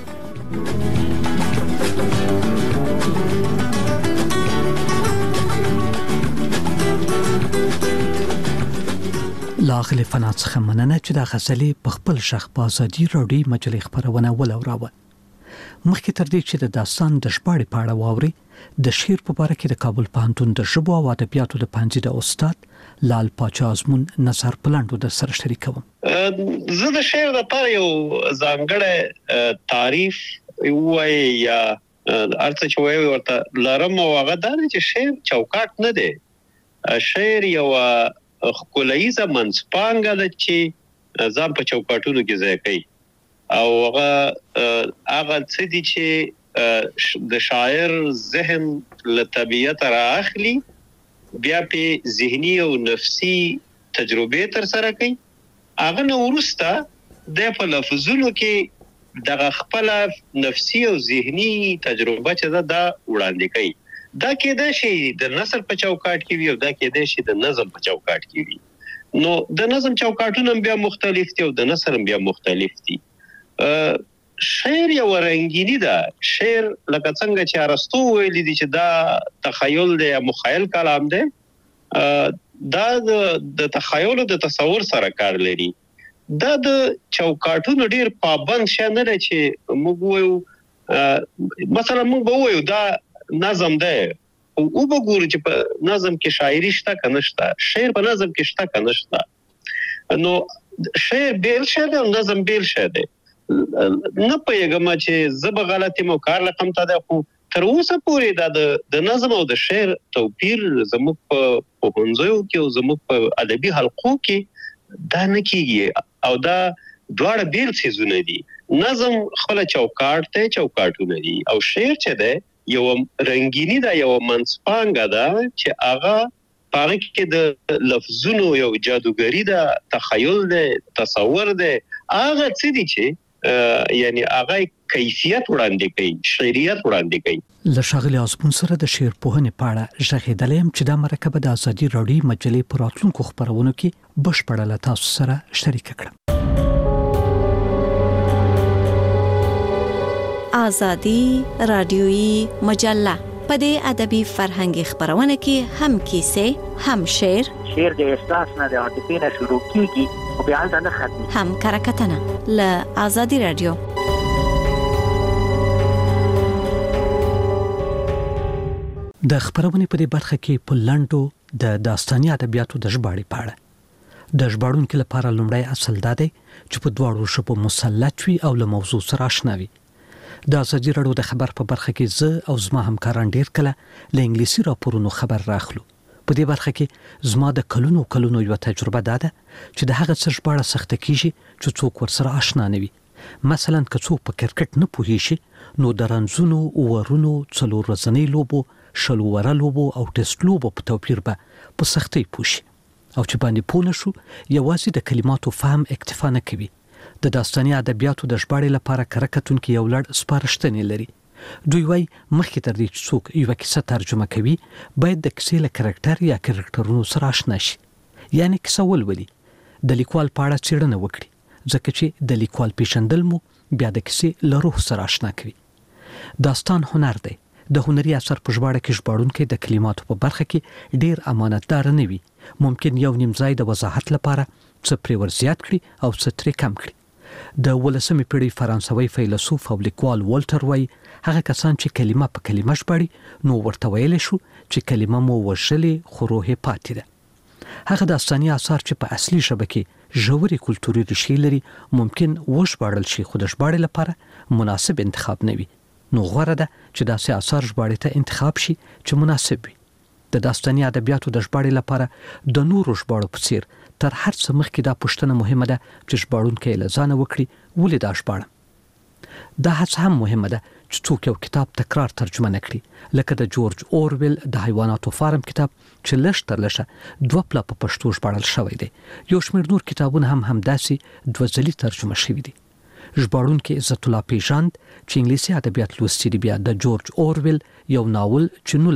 لاغلی فنا څخه مننه چې دا غزلې په خپل شخ په ازادي راډیو مجلې خبرونه ولوراوه مخکې تر دې چې د داستان د ژباړې په اړه واوري د شعر په اړه کې د کابل پوهنتون د ژبو او ادبیاتو د پنځه د استاد لال پاچا ازمون نظر پلاندو د سره شریکوم زه د شعر لپاره یو ځانګړی تعریف وای یا ارڅ چې وای ورته لارم او هغه د چې شعر چوکاټ نه دی شعر یو خلایزه منځپانګه ده چې ځان په چوکاټونو کې ځای کوي او هغه څه دي چې د شاعر ذهن له طبیعت رااخلي بیا په ذهني او نفسي تجربه تر سره کوي هغه نو ورسته د په لفظونو کې دغه خپل نفسي او ذهني تجربه چې دا وړاندې کوي دا کېدای شي د نثر په چوکاټ کې وي او دا کېدای شي د نظم په چوکاټ کې وي نو د نظم چوکاټونه بیا مختلف دي او د نثر بیا مختلف دي شعر یو رنگینی ده شعر لکه څنګه چې ارسطو ویلي دي چې دا تخیل دی یا مخیل کلام دی دا د تخیل او د تصور سره کار لري دا د چوکاټونو ډیر پابند شې نه لري چې موږ وایو مثلا موږ وایو دا نظم ده او وګورئ چې په نظم کې شاعري شته کنه شته شعر په نظم کې شته کنه شته نو شعر بیل شه ده او نظم بیل شه ده نه پېګم چې زب غلطي مو کار لکم ته ده خو تر اوسه پورې د نظم او د شعر توپیر زموږ په پوهنځیو کې او زموږ په ادبي حلقو کې دا نه کیږي او دا دواړه بیل څیزونه دي نظم خپل چوکاټ ته چوکاټونه دي او شعر چې ده یو رنگینی دا یو منځپانګه ده چې هغه پاره کې د لفظونو یو جادوګری ده تخیل ده تصور ده هغه څه دي چې یعنی هغه کیفیت وړاندې کوي شعریت وړاندې کوي له شاغلي ازمون سره د شعر پوهنې په اړه ژغېدلم چې د مرکه د ازادي راډیو مجلې په راتلونکو خبرونو کې بشپړه تاسو سره شریک کړم آزادی رادیویی مجله په دې ادبي فرهنګي خبرونه کې هم کیسې هم شعر د احساس نه د عاطفې نه شروع کیږي او بیا د نه ختمي هم کرکټنه له آزادی رادیو د خبرونه په دې برخه کې په لندو د داستاني ادبیاتو د ژباړې په اړه د ژباړونکو لپاره لومړی اصل دا دی چې په دواړو ژبو مسلط وي او له موضوع سره آشنا وي د ازادي راډیو د خبر په برخه کې زه او زما همکاران ډیر کله له انګلیسي راپورونو خبر راخلو په دې برخه کې زما د کلونو یو تجربه ده چې د هغه څه ژباړه سخت کیږي چې څوک ورسره آشنا نه وي مثلا که څوک په کرکټ نه پوهیږي نو د رنځونو ورونو څلور ورځنۍ لوبو شلو وره لوبو او ټیسټ لوبو په توپیر به په سختۍ پوښي او چې باندې پوه نشو یوازې د کلماتو فهم اکتفا نه کوي د داستاني ادبیاتو د ژباړې لپاره کرکټونکو یو لړ سپارښتنې لري دوی وايي مخکې تر دې چې څوک یو کیسه ترجمه کوي باید د کیسې له کرکټر یا کرکټرونو سره آشنا شي یعنی کیسه ولولي د لیکوال په اړه څېړنه وکړي ځکه چې د لیکوال پیژندل مو بیا د کیسې له روح سره آشنا کوي داستان هنر دی د هنري اثر په ژباړه کې ژباړونکي د کلماتو په برخه کې ډیر امانتدار نه وي ممکن یو نیم ځای د وضاحت لپاره څه پرې ور زیات کړي او څه ترې کم کړي د 19مې پیړۍ فرانسوي فیلسوف او لیکوال والټر وای هغه کسان چې کلمه په کلمه ژباړي نو ورته ویل شو چې کلمه مو وشلې خو روح پاتې ده هغه داستاني آثار چې په اصلي ژبه کې ژورې کلتوري ریښې لري ممکن وژباړل شي خو د ژباړې لپاره مناسب انتخاب نه وي نو غوړه ده چې داسې آثار ژباړې ته انتخاب شي چې مناسب وي د داستاني ادبیاتو د ژباړې لپاره د نورو ژباړو په څیر تر هر څه مخکې دا پوښتنه مهمه ده چې ژباړونکی له ځانه وکړي ولې دا ژباړم دا هڅه هم مهمه ده چې څوک یو کتاب تکرار ترجمه نه کړي لکه د جورج اورول د حیواناتو فارم کتاب چې لږ تر لږه 2 پله په پښتو ژباړل شوی دی یو شمېر نور کتابونه هم همداسې 2 ځلې ترجمه شوي دي ژباړونکي عزت الله پیژاند چې انګلیسي ادبیات لوستي دي بیا د جورج اورول یو ناول چې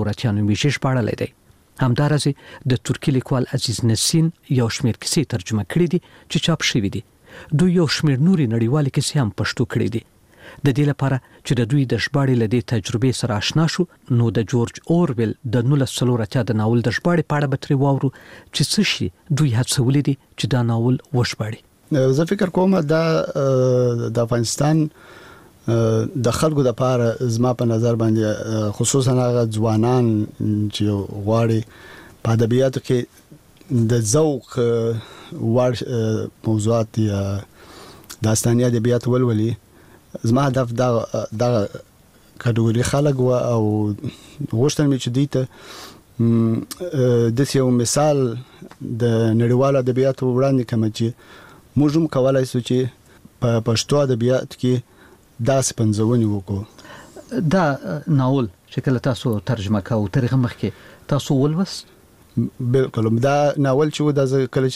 1940 ژباړلی دی همدارسې د ترکی لیکوال عزیز نسین یو شمېر کیسې ترجمه کړې دي چې چاپ شوي دي دوی یو شمېر نوري نړیوالې کیسې هم پښتو کړې دي د دې لپاره چې د دوی د ژباړې له دې تجربې سره آشنا شو نو د جورج اورول د 1940 د ناول د ژباړې په اړه به ترې واورو چې څه شي دوی هڅولي دي چې دا ناول وژباړي زه فکر کوم دا د افغانستان د خلکو د پاره زما په نظر باندې خصوصا هغه ځوانان چې غواړي په ادبیاتو کې د ذوق وړ موضوعات یا داستاني ادبیات ولولي زما هدف دا کټګوري خلک او غوښتل مې چې دوی ته د یو مثال د نړیوالو ادبیاتو وړاندې کوم چې موږ هم کولای شو چې په پښتو ادبیات کې داسې پنځونی وکړو. دا ناول چې کله تاسو ترجمه کاوه تر هغه مخکې تاسو ولوست؟ بالکل. دا ناول چې د کله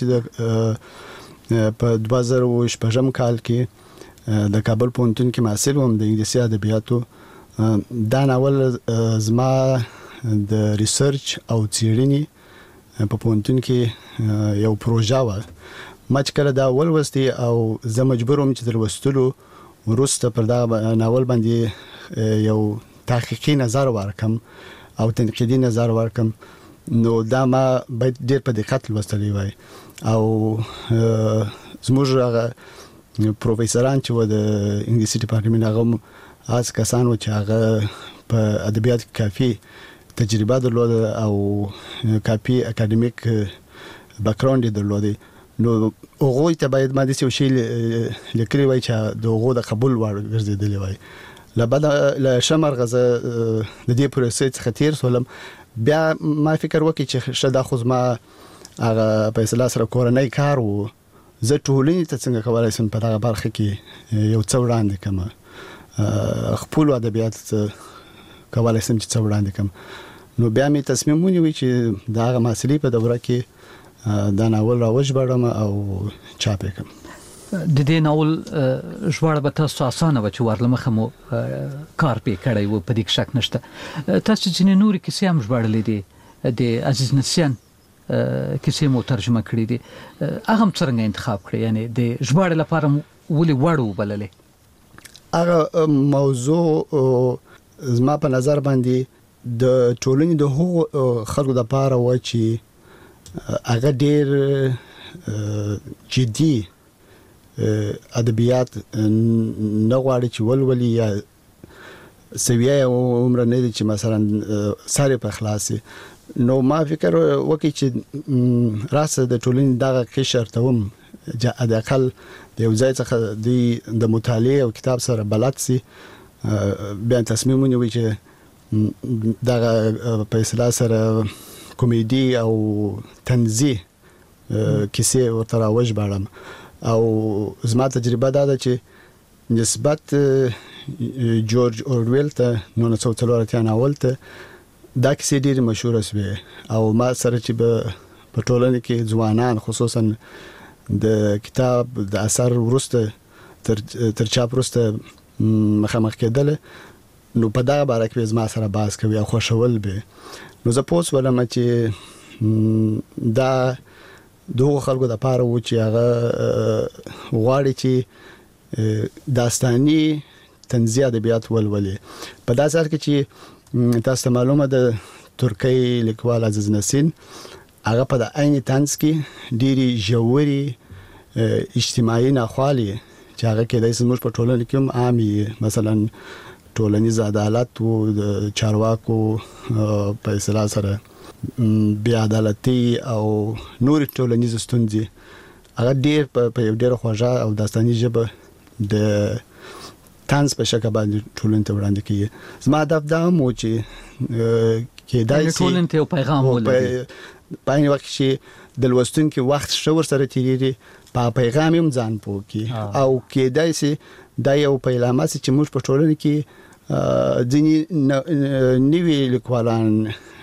چې په 2016 کال کې د کابل پوهنتون کې محصل وم د انګلیسي ادبیاتو. دا ناول زما د ریسرچ او څېړنې په پوهنتون کې یو پروژه وه. ما چې کله دا ولوستي او زه مجبور وم چې تر لوستلو وروسته پر دا ناول باندې یو تحقیقي نظر ورکم او تنقیدي نظر ورکم، نو دا ما باید ډېر په دقت لوستلی وای. او زموږ هغه پروفیسوران چې و د انګلیسي ډپارټمنټ هغه از کسان و چې هغه په ادبیات کې کافي تجربه درلوده او کافي اکاډمیک بیکګراوند یې درلوده. نو هغوی ته باید ما داسې یو شی لیکلی وای چې د هغو د قبول وړ ګرځېدلی وای. له ښه مرغه زه د دې پروسې څخه تېر شولم. بیا ما فکر وکړ چې ښه دا خو زما هغه په اصطلاح سره کورنی کار و، زه ټولنې ته څنګه کولی شم په دغه برخه کې یو څه وړاندې کړم، خپلو ادبیات کولی شم چې څه وړاندې کړم. نو بیا مې تصمیم ونیوی چې د هغه محصلې په دوره کې دا ناول راوژباړم او چاپ یې کړم. د دې ناول ژباړه به تاسو اسانه وه چې ورلمخه مو کار پې کړی و، په دې کې شک نشته. تاسو ځینې نورې کیسې هم ژباړلې دي، د عزیز نسیان کیسې مو ترجمه کړې دي، هغه هم څرنګه انتخاب کړې؟ یعنی د ژباړې لپاره ولې وړ وبللې؟ هغه موضوع زما په نظر باندې د ټولنې د هغو خلکو لپاره و چې هغه ډېر جدي ادبیات نه غواړي چې ولولي، یا سویه یې عمره نه دي چې مثلا سر په خلاصي. نو ما فکر وکړ چې راسه د ټولنې دغه قشر ته هم حداقل د یو ځای څخه د مطالعې او کتاب سره بلد سي. بیا تصمیم ونیوی چې دغه په اصطلاح سره کمیډي او طنزي کیسې ورته راوژباړم. او زما تجربه دا ده چې نسبت جورج اورویل ته 1984 ناول ته دا کیسې ډېرې مشهوره شوې، او ما سره چې په ټولنه کې ځوانان خصوصا د کتاب د اثر وروسته تر چاپ وروسته مخامخ کېدل، نو په دغه باره کې زما سره بحث کوي او خوښول به. نو زه پوه شولم چې دا دغه خلکو د پاره و چې هغه غواړي چې داستاني طنزي ادبیات ولولي. په داسې حال کې چې تاسو ته معلومه ده ترکی لیکوال عزیز نسین هغه په د عین طنز کې ډېرې ژورې اجتماعي ناخوالې چې هغه کېدای شي موږ په ټولنه کې هم عامې، مثلا ټولنیز عدالت او د چارواکو په اصطلاح سره بې عدالتي او نور ټولنیز ستونزې هغه ډېر په یو ډېر خوږه او داستاني ژبه د طنز په شکل باندې ټولنې ته وړاندې کیږي. زما هدف دا هم و چې کېدای شي ټولنې ته یو پیغام ولري، په عین وخت چې د لوستونکي وخت ښه ورسره تېرېږي، په پیغام هم ځان پوه کړي، او کېدای شي دا یو پیلامه شي چې موږ په ټولنه کې ځینې نوي لیکوالان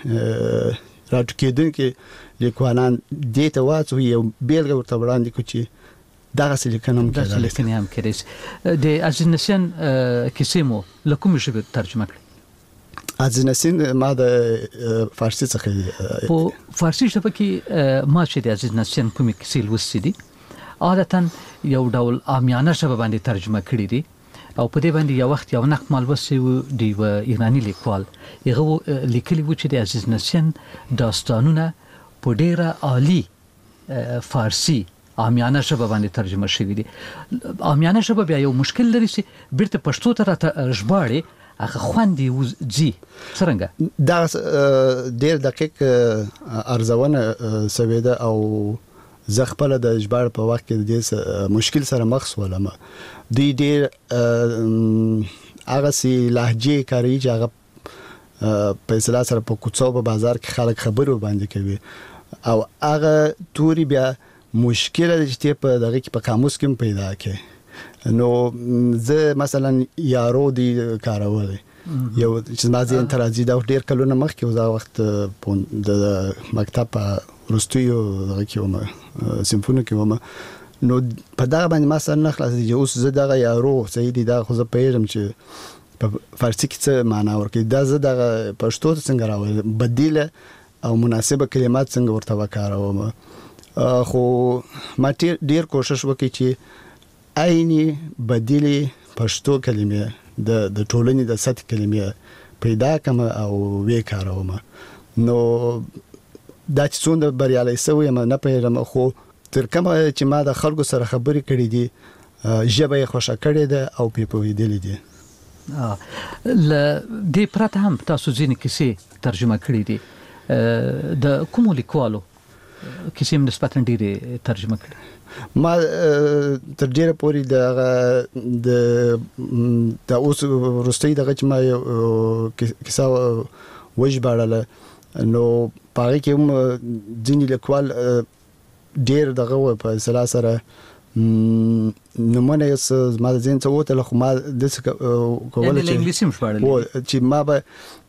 راټوکېدونکي لیکوالان دې ته واچوي، یو بیلګه ورته وړاندې کړو چې دغسې لیکنه هم کېدای شي. د عزیز نسیان کیسې مو له کومې ژبې ترجمه کړې؟ عزیز نسین ما د فارسی څخه په فارسی ژبه کې ما چې د عزیز نسین کومې کیسې لوستې دي عادتا یو ډول عامیانه ژبه باندې ترجمه کړې دي، او په دې باندې یو وخت یو نقد مالوسی و دی و ایرانی لیکوال هغه لیکلی و چې د عزیز نسین داستانونه په ډیره عالی فارسی عامیانه ژبه باندې ترجمه شوی دي. عامیانه ژبه بیا یو مشکل لري چې بیرته پښتو ته ژباړي هغه خوندې وځي څرنګه؟ دا ډېر دقیق ارزونه سوې ده، او زه خپله د ژباړې په وخت کې د دې مشکل سره مخ شولم. دوی ډېر هغسې لهجې کاروي چې هغه په اصطلاح سره په کوڅو په بازار کې خلک خبرو باندې کوي او هغه توري بیا مشکل دي چې په دغه کې په قاموس کې پیدا کې نو زه مثلا یارو دی کارول یو چې مازه انتراجي دا ډیر کلونه مخکې وزا وخت د مکتب رستیو دغه کې ومه سیمفونی کې ومه نو په دا باندې ما سره نه خلاص دي اوس زه دغه یارو سیدی دا خو زه پیژم چې په فارسی کې څه معنا ورکړي دا زه دغه پښتو ته څنګه راوړم بدیله او مناسبه کلمات څنګه ورته وکاروم خو ما ډیر کوشش وکړ چې عیني بدیلی پښتو کلمې د ټولنې د سطح کلمې پیدا کړم او وکاروم نو دا چې څومره بریالي سوی نه پیژم خو تر کومه چې ما د خلکو سره خبرې کړې دي ژبه یې خوښه کړې ده او په پوهېدلې دي ل دې پرته هم تاسو ځینې کیسې ترجمه کړې دي د کومو لیکوالو کیسې نسبتاً ډېرې ترجمه کړې ما تر ډیره پورې د اوس وروستۍ دغه چې ما کیسه وژباړله نو پاره کې هم ځینې لیکوال ډیر دغه په اصطلاح سره نمونه یې ما ځین څه وته خو ما د کولای چې انګلیسي مشباړل چې ما به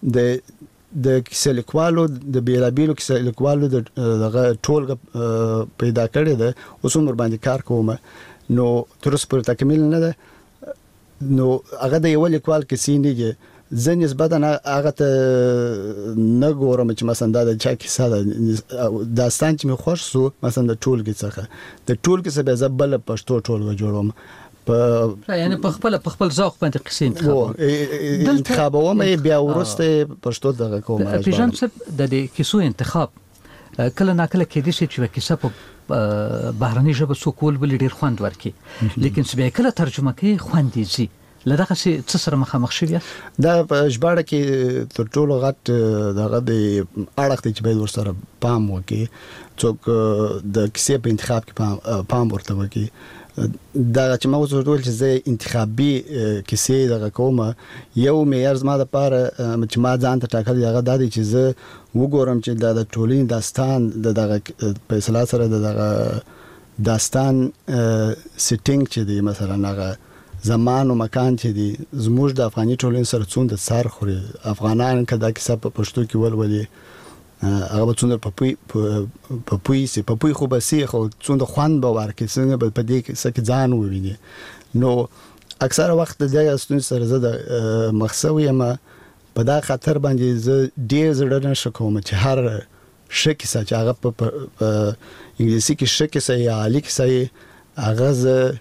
د کیسه لیکوالو د بیلابیلو کیسه لیکوالو دغه ټولګه پیدا کړی ده اوس عمر باندې کار کوم نو تر اوسه پورې تکمیل نه ده نو هغه د یو لیکوال کیسې نه دي زه نسبتا هغه ته نه ګورم چې مثلا دا چا کیسه ده داستان چې مې خوښ سو مثلا د ټولګي څخه د ټولګي څخه به زه بل پښتو ټولګه جوړوم یعنی په خپل ذوق باندې قصې انتخابوم بیا ورسته پښتو دغه کوم پیژن څه د کیسو انتخاب کله ناکله کې دي چې کیسه په بهرني ژبه سوکول بل ډیر خوند ورکي لیکن چې به کله ترجمه کوي خوند دي لدغه څه سره مخامخ شوی دا په ژباړه کې تر ټولو غټ دغه د اړخ چې باید ورسره پام وکړي څوک د کیسې په انتخاب کې پام ورته وکړي دا چې ما وزور ډول چې زه انتخابي کیسې دغه کومه یو معیار زما د پاره چې ما ځان ته ټاکل هغه د دې چې زه وګورم چې د ټولنې داستان دغه په اصطلاح سره دغه داستان سیټینګ چې دی مثلا هغه زمان او مکان چې دی زموږ د افغاني ټولنې سره څومره سر خوري افغانان کدا کیسه په پښتو کې ولولي هغه څومره په پوي خو به سي خو څومره خوند به ورکړي څنګه به په دې کې څه ځان وویني نو اکثره وخت د استون سره زه د مخسوي ما په دا خاطر باندې زه ډیر زړه نه شکوم چې هر شکی چې هغه په انګلیسي کې شکی سي یا علی کې سي هغه زه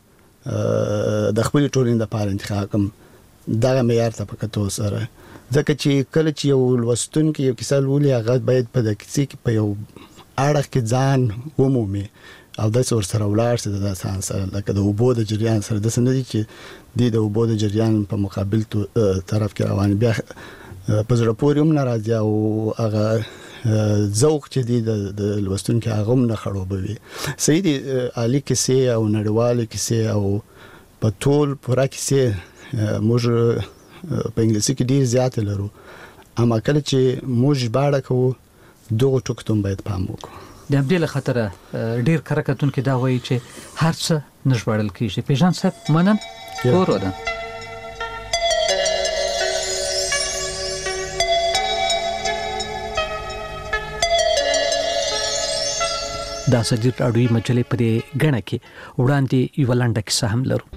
د خپل ټولنې لپاره انتخاب کوم دا معیار ته پکته سره ځکه چې کله چې یو لوستون کې یو کیسه لولي هغه باید په د کیسې کې په یو اړه کې ځان ومومي او د څور سره ولاړ سي د انسان سره لکه د اوبو د جریان سره د سندري چې د اوبو د جریان په مقابل طرف کې روان بیا په زړه پورې هم ناراضي او هغه ذوق چې دی د لوستون کې هغه هم نه خړوبوي سیدی علی کیسې او نړیوال کیسې او په ټول پورا کیسې موږ په انګلیسي کې ډیر زیات لرو اما کله چې موږ باړه کوو دغه ټکتون باید پام وکړو د دې له خاطر ډیر کارکتون کې دا وایي چې هر څه نشوړل کیږي پیژن صاحب منن ورته دا سجیر راډیوي مجلې په دې غڼه کې وړاندې یو لنډه کیسه هم لرو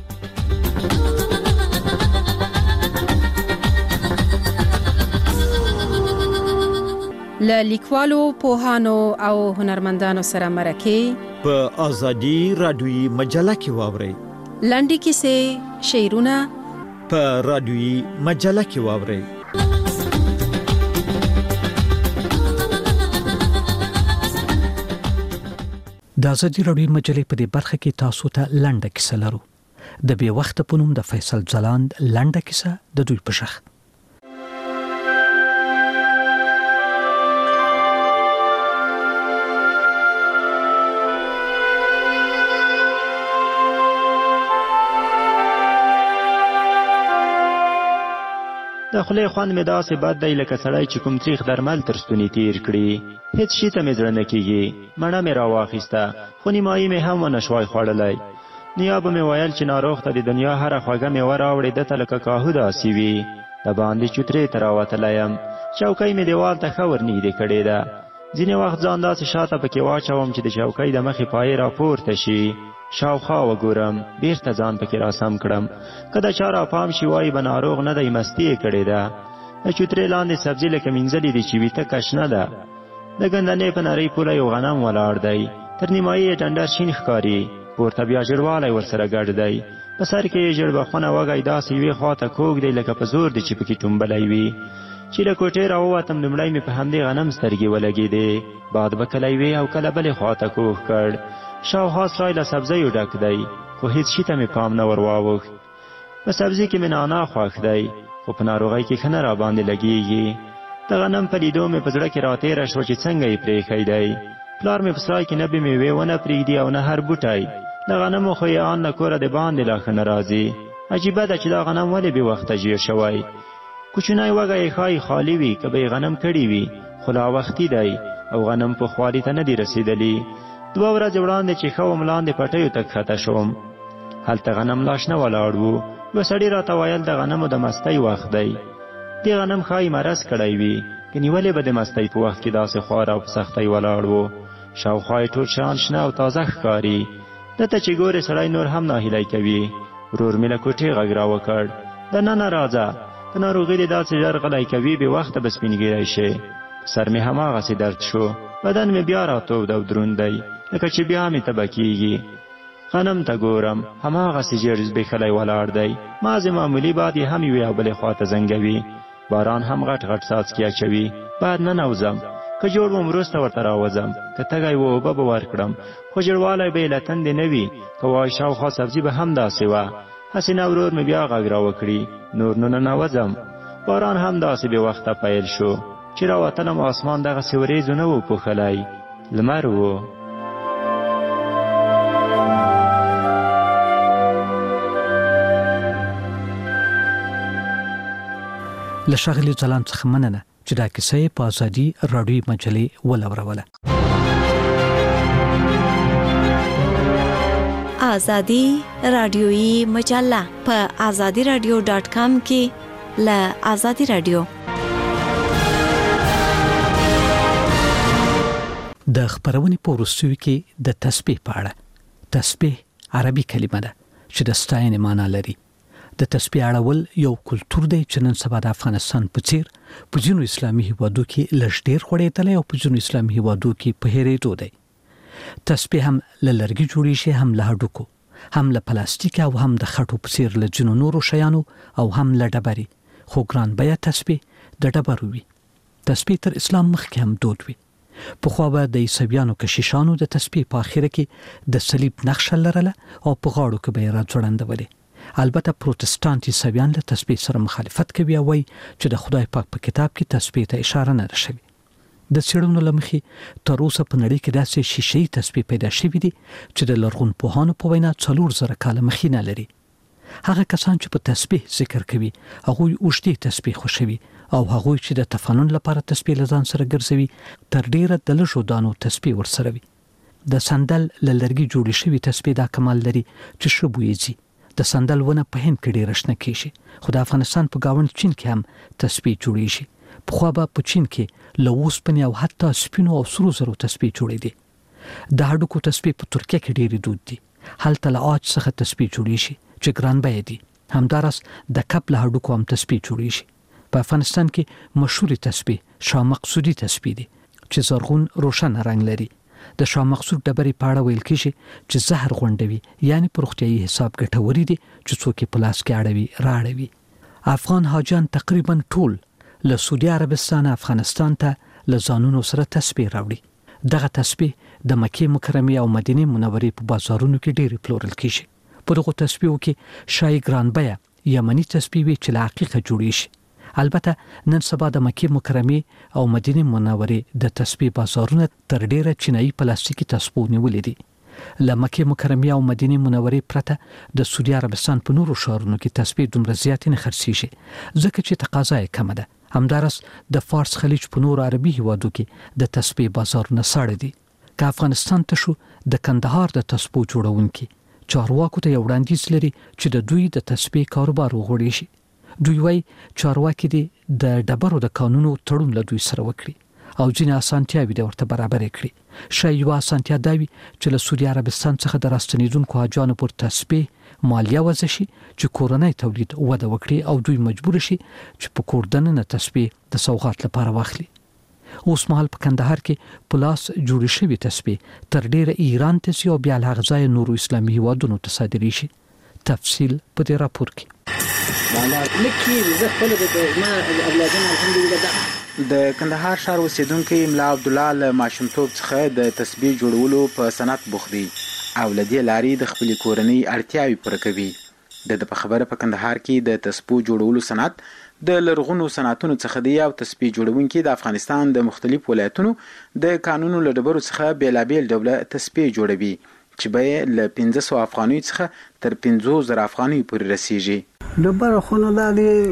له لیکوالو پوهانو او هنرمندانو سره مرکه په ازادي راډیوي مجله کې واوري لنډي کیسې شعرونه په راډیوي مجله کې واوري د ازادي راډیوي مجلې په دې برخه کې تاسو ته لنډه کیسه لرو د بې وخت په نوم د فیصل ځلاند لنډه کیسه د دوی په شخ د د خولې خوند مې داسې بد دی لکه سړی چې کوم تریخ درمل تر ستوني تیر کړي. هېڅ شي ته مې زړه نه کېږي. مڼه مې راواخیسته خو نیمایي مې هم ونه شوای خوړلی. نیا به مې ویل چې ناروغ ته د دنیا هره خوږه میوه راوړې ده ته لکه کاهو داسې وي. د باندې چوترې ته راوتلی یم. چوکۍ مې دیوال ته ښه ورنږدې کړې ده. ځینې وخت ځان داسې شاته پکې واچوم چې د چوکۍ د مخې پایې راپورته شي. شاوخوا وګورم، بیرته ځان پکې راسم کړم. که د چا راپام شي وایي به ناروغ نه دی، مستي یې کړې ده. د چوترې لاندې سبزي لکه مینځلې دي چې ویته کشنه ده. د ګندنې په نرۍ پوله یو غنم ولاړ دی. تر نیمایي یې ډنډر شین ښکاري. پورته بیا ژړوالی ورسره ګډ دی. په سر کې یې ژړبخونه وږی داسې یوې خوا ته کوږ دی لکه په زور دی چې پکې ټومبلی وي. چې له کوټې راووتم لومړی مې په همدې غنم سترګې ولګېدې. باد به کله یوې او کله بلې خوا ته کوږ کړ. شاوخوا سرای له سبزیو ډک دی خو هېڅ شي ته مې پام نه ور واوښت. په سبزي کې مې نعنا خوښ دی خو په ناروغۍ کې ښه نه راباندې لګېږي. د غنم په لیدو مې په زړه کې راتېره شوه چې څنګه یې پرېښی دی. پلار مې په سرای کې نه بې مېوې ونه پرېږدي او نه هر بوټی. د غنمو خو یې آن له کوره د باندې لا ښه نه راځي. عجیبه ده چې دا غنم ولې بې وخته ژیر شوی. کوچنی وږی یې ښایي خالي وي که به یې غنم کړي وي خو لا وختي دی او غنم په خوالي ته نه دي رسېدلي. 2 ورځې وړاندې چې ښه وم لاندې پټیو ته کښته شوم. هلته غنم لا شنه ولاړ و. یوه سړي راته ویل د غنمو د مستۍ وخت دی. دې غنم ښایي مرض کړی وي ګنې ولې به د مستۍ په وخت کې داسې خوار او په سختۍ ولاړ و. شاوخوا یې ټول شیان شنه او تازه ښکاري. دته چې ګورې سړی نور هم ناهیلی کوي. ورور مې له کوټې غږ راوکړ، دننه راځه، د ناروغي دې داسې ژر غلی کوي بې وخته به سپینګیری شي. سر مې هماغسې درد شو. بدن مې بیا راتود او دروند دی لکه چې بیا مې تبه کېږي. غنم ته ګورم هماغسې ژېړ زبېښلی ولاړ دی. مازې معمولي باد یې هم یوې او بلې خوا ته زنګوي. باران هم غټ غټ څاڅکي اچوي. باید ننوځم، که جوړ وم وروسته ورته راوځم. که تږی و اوبه به ورکړم خو ژړوالی به یې له تندې نه وي. که وایي شاوخوا سبزي به هم داسې وه. هسې نه ورور مې بیا غږ راوکړي نور نو ننوځم. باران هم داسې بې وخته پیل شو چې راوتلم آسمان دغسې وریځو نه و پوښلی، لمر و. له ښاغلي ځلاند څخه مننه چې دا کیسه یې په ازادي راډیوي مجلې ولوروله. ازادي راډیوي مجله په azadiradio.com کې له ازادي راډیو د خبرونې په وروستیو کې د تسبیح په اړه. تسبیح عربي کلمه ده چې د ستاینې معنی لري. د تسبیح اړول یو کلتور دی چې نن سبا د افغانستان په څیر په ځینو اسلامي هیوادو کې لږ ډېر غوړېدلی او په ځینو اسلامي هیوادو کې په هېرېدو دی. تسبیح هم له لرګي جوړې شي، هم له هډوکو، هم له پلاستیک او هم د خټو په څیر له ځینو نورو شیانو او هم له ډبرې. خو ګران بیه تسبیح د ډبرو وي. تسبیح تر اسلام مخکې هم دود وي. پخوا به د عیسویانو کشیشانو د تسبیح په اخره کې د صلیب نقشه لرله او په غاړو کې به یې راځوړندولې. البته پروتستانت عیسویان له تسبیح سره مخالفت کوي او وایي چې د خدای پاک په کتاب کې تسبیح ته اشاره نه ده شوې. د څېړنو له مخې تر اوسه په نړۍ کې داسې شیشه‌ای تسبیح پیدا شوي دي چې د لرغونپوهانو په وینا 4000 کاله مخینه لري. هغه کسان چې په تسبیح ذکر کوي هغوی اوږدې تسبیح خوښوي او هغوی چې د تفنن لپاره تسبیح له ځان سره ګرځوي تر ډیره د لږو دانو تسبیح ورسره وي. د سندل له لرګي جوړې شوي تسبیح دا کمال لري چې ښه بوی ځي. د سندل ونه په هند کې ډېره شنه کېږي خو د افغانستان په ګاونډ چین کې هم تسبیح جوړېږي. پخوا به په چین کې له اوسپنې او حتی سپینو او سرو زرو تسبیح جوړېدې. د هډوکو تسبیح په ترکیه کې ډېرې دود دي. هلته له عاج څخه تسبیح جوړېږي چې ګران بیه دي. همداراز د کپ له هډوکو هم تسبیح جوړېږي. په افغانستان کې مشهور تسبیح شاه مقصودي تسبیح دي چې زرغون روښانه رنګ لري. د شاه مقصود ډبرې په اړه ویل کېږي چې زهر غونډوي، یعنی په روغتیایي حساب ګټورې دي چې څوک یې په لاس کې اړوي راړوي. افغان حاجیان تقریبا ټول له سعودي عربستان افغانستان ته له ځانونو سره تسبیح راوړي. دغه تسبیح د مکې مکرمې او مدینې منورې په بازارونو کې ډېرې پلورل کېږي. په دغو تسبیحو کې شای ګران بیه یمني تسبیح وي چې له عقیقه جوړې شي. البته نن سبا د مکې مکرمې او مدینې منورې د تسبیح بازارونه تر ډیره چینایي پلاستیکي تسبیح نیولې دي. له مکه مکرمه او مدینه منورې پرته د سعودي عربستان په نورو ښارونو کې تسبیح دومره زیاتې نه خرڅیږي ځکه چې تقاضا یې کمه ده. همدارس د فارس خلیج په نورو عربي هیوادو کې د تسبیح بازارونه ساړه دي. که افغانستان ته شو د کندهار د تسبیح جوړونکي چارواکو ته یو وړاندیز لري چې د دوی د تسبیح کاروبار وغوړي شي. دوی وايي چارواکي دي د ډبرو د قانونو تړون له دوی سره وکړي او ځینې اسانتیاوې د ورته برابر کړي. شاید یو اسانتیا دا وي چې له سعودي عربستان څخه د راستنیدونکو حاجانو پر تسبیح مالیه وضع شي چې کورنۍ تولید وده وکړي او دوی مجبور شي چې په کور دننه تسبیح د سوغات لپاره واخلي. اوس مهال په کندهار کې پلاس جوړ شوی تسبیح تر ډیره ایران ته سي او بیا له غځای نورو اسلامي هیوادونو ته صادري شي. تفصیل په دې راپور کې. د کندهار ښار اوسیدونکو ملا عبد الله له ماشومتوب څخه د تسبیح جوړولو په صنعت بوخت دی او له دې لارې د خپل کورنۍ اړتیاوې پوره کوي. د په خبره په کندهار کې د تسبیح جوړولو صنعت د لرغونو صنعتونو څخه دی او تسبیح جوړونکي د افغانستان د مختلف ولایتونو د قانونو له ډبرو څخه بیلابیل ډوله تسبیح جوړوي چې به له 1500 افغانۍ څخه تر 5000 افغانۍ پورې رسیږي. ډبره خونه د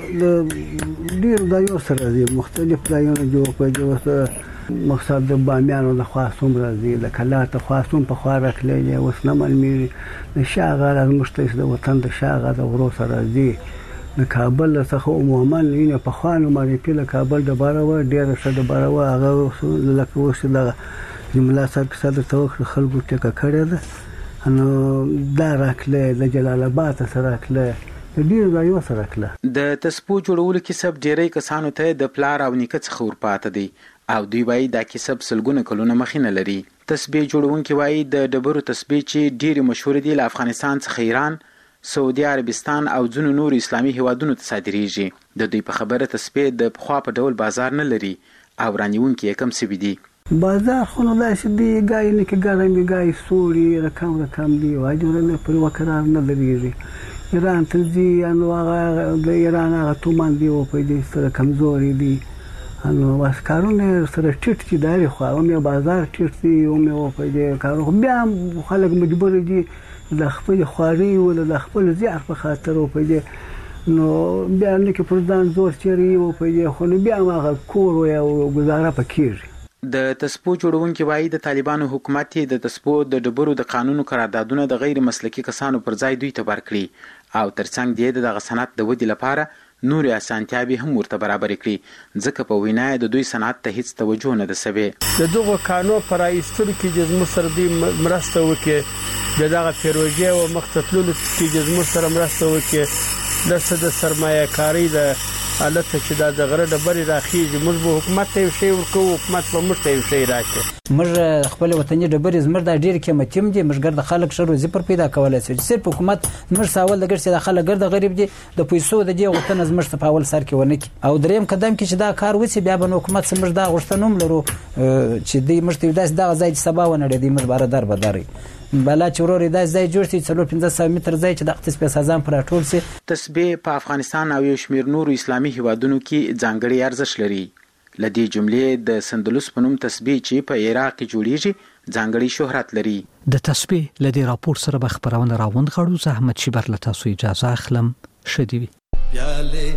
ډیر دایو سره دي مختلف دایونه جوړ کړي. مقصد د بامیانو د خاصوم راځي د کلات خاصوم په خوا راکلي اوس نه معلومي د شاغه از مشترک د وطن د شاغه د ورو سره راځي د کابل څخه عموما نه په خوانو باندې په کابل د بارو ډیر څه د بارو هغه لکه وښه د جمله سره توخ خلکو ټکه کړی ده نو دا راکله د جلال آباد سره راکله ډیر ځایو سره راکله. د تسبیح جوړولو کسب ډیری کسانو ته د پلار او نیکه څخه ورپاته دی او دوی وايي دا کسب سلګونه کلونه مخینه لري. تسبیح جوړونکي وايي د ډبرو تسبیح چې ډیره مشهور دي له افغانستان څخه ایران، سعودي عربستان او ځینو نور اسلامي هیوادونو ته صادریږي. د دوی په خبره تسبیح د پخوا په ډول بازار نه لري او رانیونکي کم سوي دي. بازار خو نه داسې دی ګای نه کې ګرم ګای سوري رقم دی واجوره پر وکرار نه لري. ایران ته ځي نو هغه د ایران هغه تومان دی او په دې سره کمزوري دي نو واسکارونه سره ټیټ چې داري خو هم بازار ټیټ دی او مې په دې کارو بیا خلک مجبور دي د خپل خواري او د خپل زیار په خاطر او په دې نو بیا نه کې پردان زور چری او په دې خو بیا هغه کور او گزاره پکېږي. د تسبیح جوړونکي وايي د طالبانو حکومت د تسبیح د ډبرو د قانونو قراردادونه د غیر مسلکي کسانو پر ځای دوی ته ورکړي او ترڅنګ د دغه صنعت د ودی لپاره نور اسانتیاوې هم ورته برابر کړي ځکه په وینا د دوی صنعت ته هیڅ توجه نه ده سوي. د دغه قانون پر ایستلو کې د زموږ سره د مرسته وکړي دغه پروژې او مختلفو کې د زموږ سره مرسته وکړي د سرمایه کاری د حالت چې د غره ډبرې راخیږي موږ به حکومت ته شی ورکو حکومت به موږ ته شی راکړي. موږ خپل وطني ډبرې زموږ د ډیر قیمتي دي موږ ګرد خلک شروع زپر پیدا کولای شي صرف حکومت موږ ساول د ګرځي د خلک ګرد غریب دي د پیسو د دې غوښتنه زموږ په اول سر کې ونه کی او دریم قدم کې چې دا کار وسی بیا به حکومت سمج دا غوښتنوم لرو چې دې موږ ته د ځای سبا ونه دې موږ بار در بداري بلا چوروري د ځای جوړ شي 350 متر ځای چې د اختصاص سازان پر ټول سي. تسبیح په افغانستان او یو شمېر نورو اسلامي هیوادونو کې ځانګړي ارزښت لري. لدې جملې د سندلوس په نوم تسبیح چې په عراق کې جوړیږي ځانګړي شهرت لري. د تسبیح لدې راپور سره به خبرونه راوند غړو زحمت شي بر لته سو اجازه اخلم شدي پیاله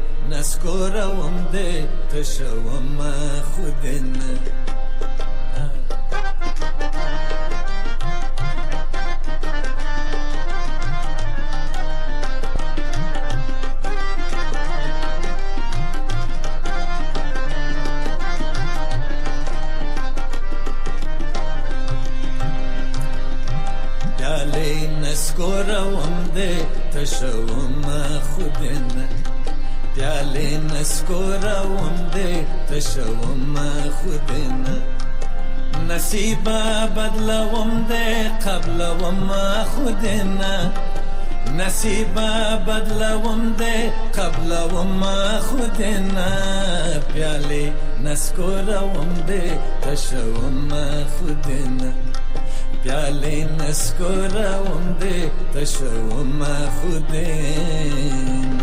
نسکورم دې تشوم خودن نسکورم دې تشوم خودن پیاله نسکورم دې تشوم خودن نصیب بدلوم دې قبلوم خودن نصیب بدلوم دې قبلوم خودن پیاله نسکورم دې تشوم خودن پیاله نسکورم دې تشوم خودن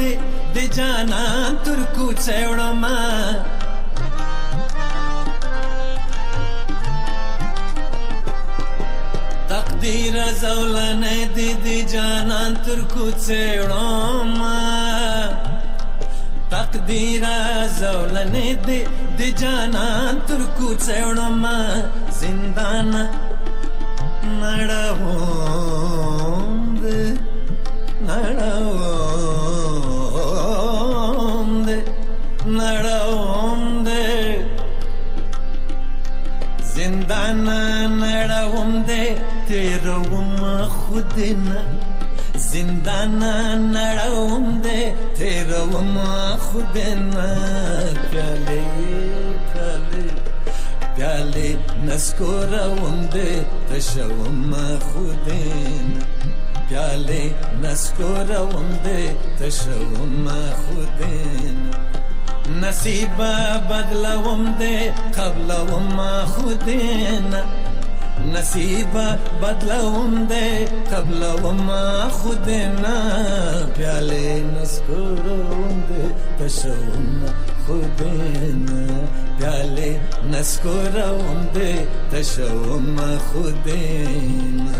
د جانان تر کوڅه وړما تقدیر زولنه د جانان تر کوڅه وړما تقدیر زولنه د جانان تر کوڅه وړما زندان نړوند نړوند نړوند زندان نړوند تیروم خودنا زندان نړوند تیروم خودنا پیاله پیاله پیاله نسکوروم دې تشوم خودنا پیاله نسکوروم دې تشوم خودنا نصیب بدلوم دې قبلوم خودنا نصیب بدلوم دې قبلوم خودنا پیاله نسکوروم دې تشوم خودنا پیاله نسکوروم دې تشوم خودنا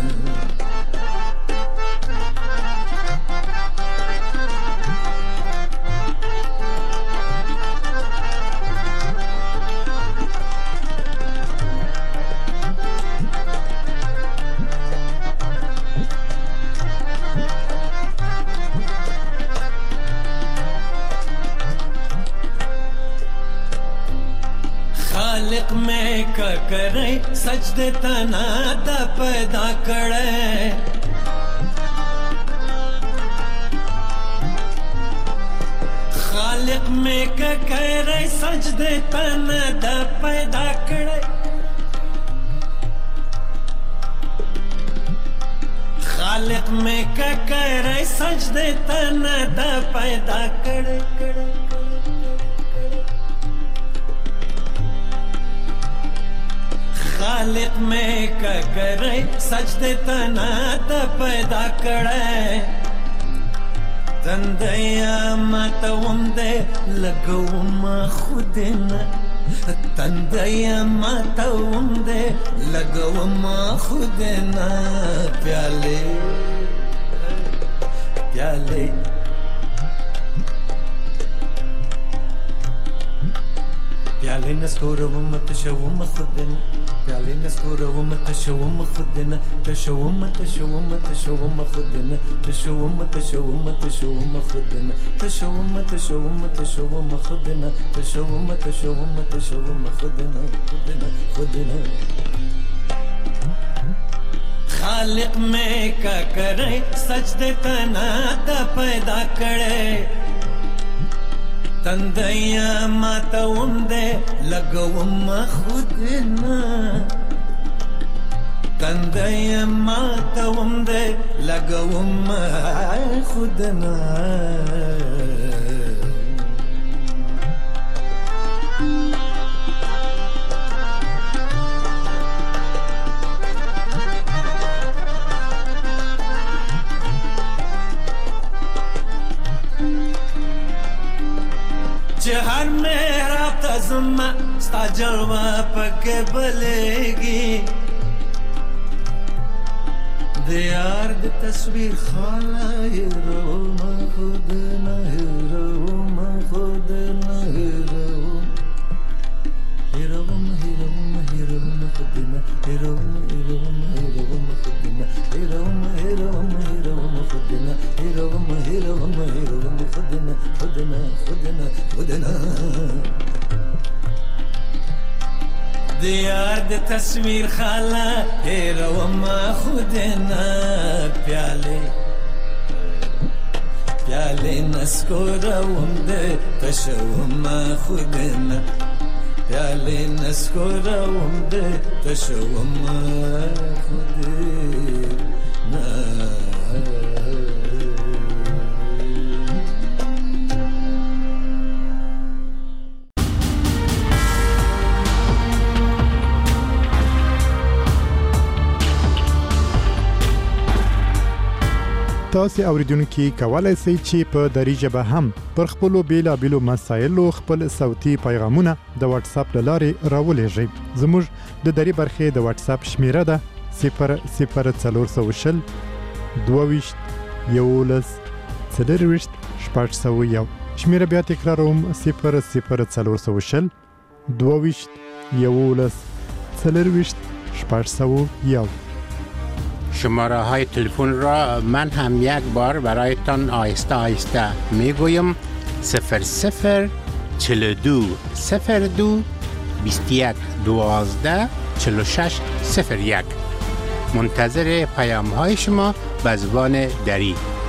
خالق میں کا کرے سجدے تنا دا پیدا کرے خالق میں کا کرے سجدے تنا دا پیدا کرے خالق میں کا کرے سجدے تنا دا پیدا کرے خالق میں کا کرے سجدے تنا تا پیدا کرے تندیا ماتوم دے لگوم خودنا تندیا ماتوم دے لگوم خودنا پیالے پیالے پیالے نسکوروم تشوم خودنا پیالے نسکوروم تشوم خودنا تشوم تشوم تشوم خودنا تشوم تشوم تشوم خودنا تشوم تشوم تشوم خودنا تشوم تشوم تشوم خودنا خودنا خودنا خالق میں کا کرے سجدے تنا تا پیدا کرے تندیا ماتوم دے لگوم خودنا تندیا ماتوم دے لگوم خودنا हर मेरा तज़मा स्ता जलवा पके बलेगी दियार दी तस्वीर खाला हीरो मा खुद न हीरो मा खुद न हीरो हीरो हीरो हीरो खुद न हीरो हीरो हीरो खुद न हीरो हीरो हीरो खुद न हीरो हीरो हीरो खुद न खुद न खुद न खुद न दियार दी तस्वीर खाला हीरो मा खुद न प्याले प्याले नस्कोरोम दे तशوم खुद न प्याले नस्कोरोम दे तशوم खुद न تاسو اوریدونکو کولای شئ چې په دری ژبه هم پر خپل بیلابېلو مسایلو خپل صوتي پیغامونه د واتس اپ لارې راولېږئ. زموږ د دری برخې د واتس اپ شمیره ده 00420 22 11 40 601. شمیره بیا تکراروم 00420 22 11 40 601. شماره های تلفن را من هم یک بار برایتان آهسته آهسته میگویم 00 42 02 21 12 46 01. منتظر پیام های شما به زبان دری.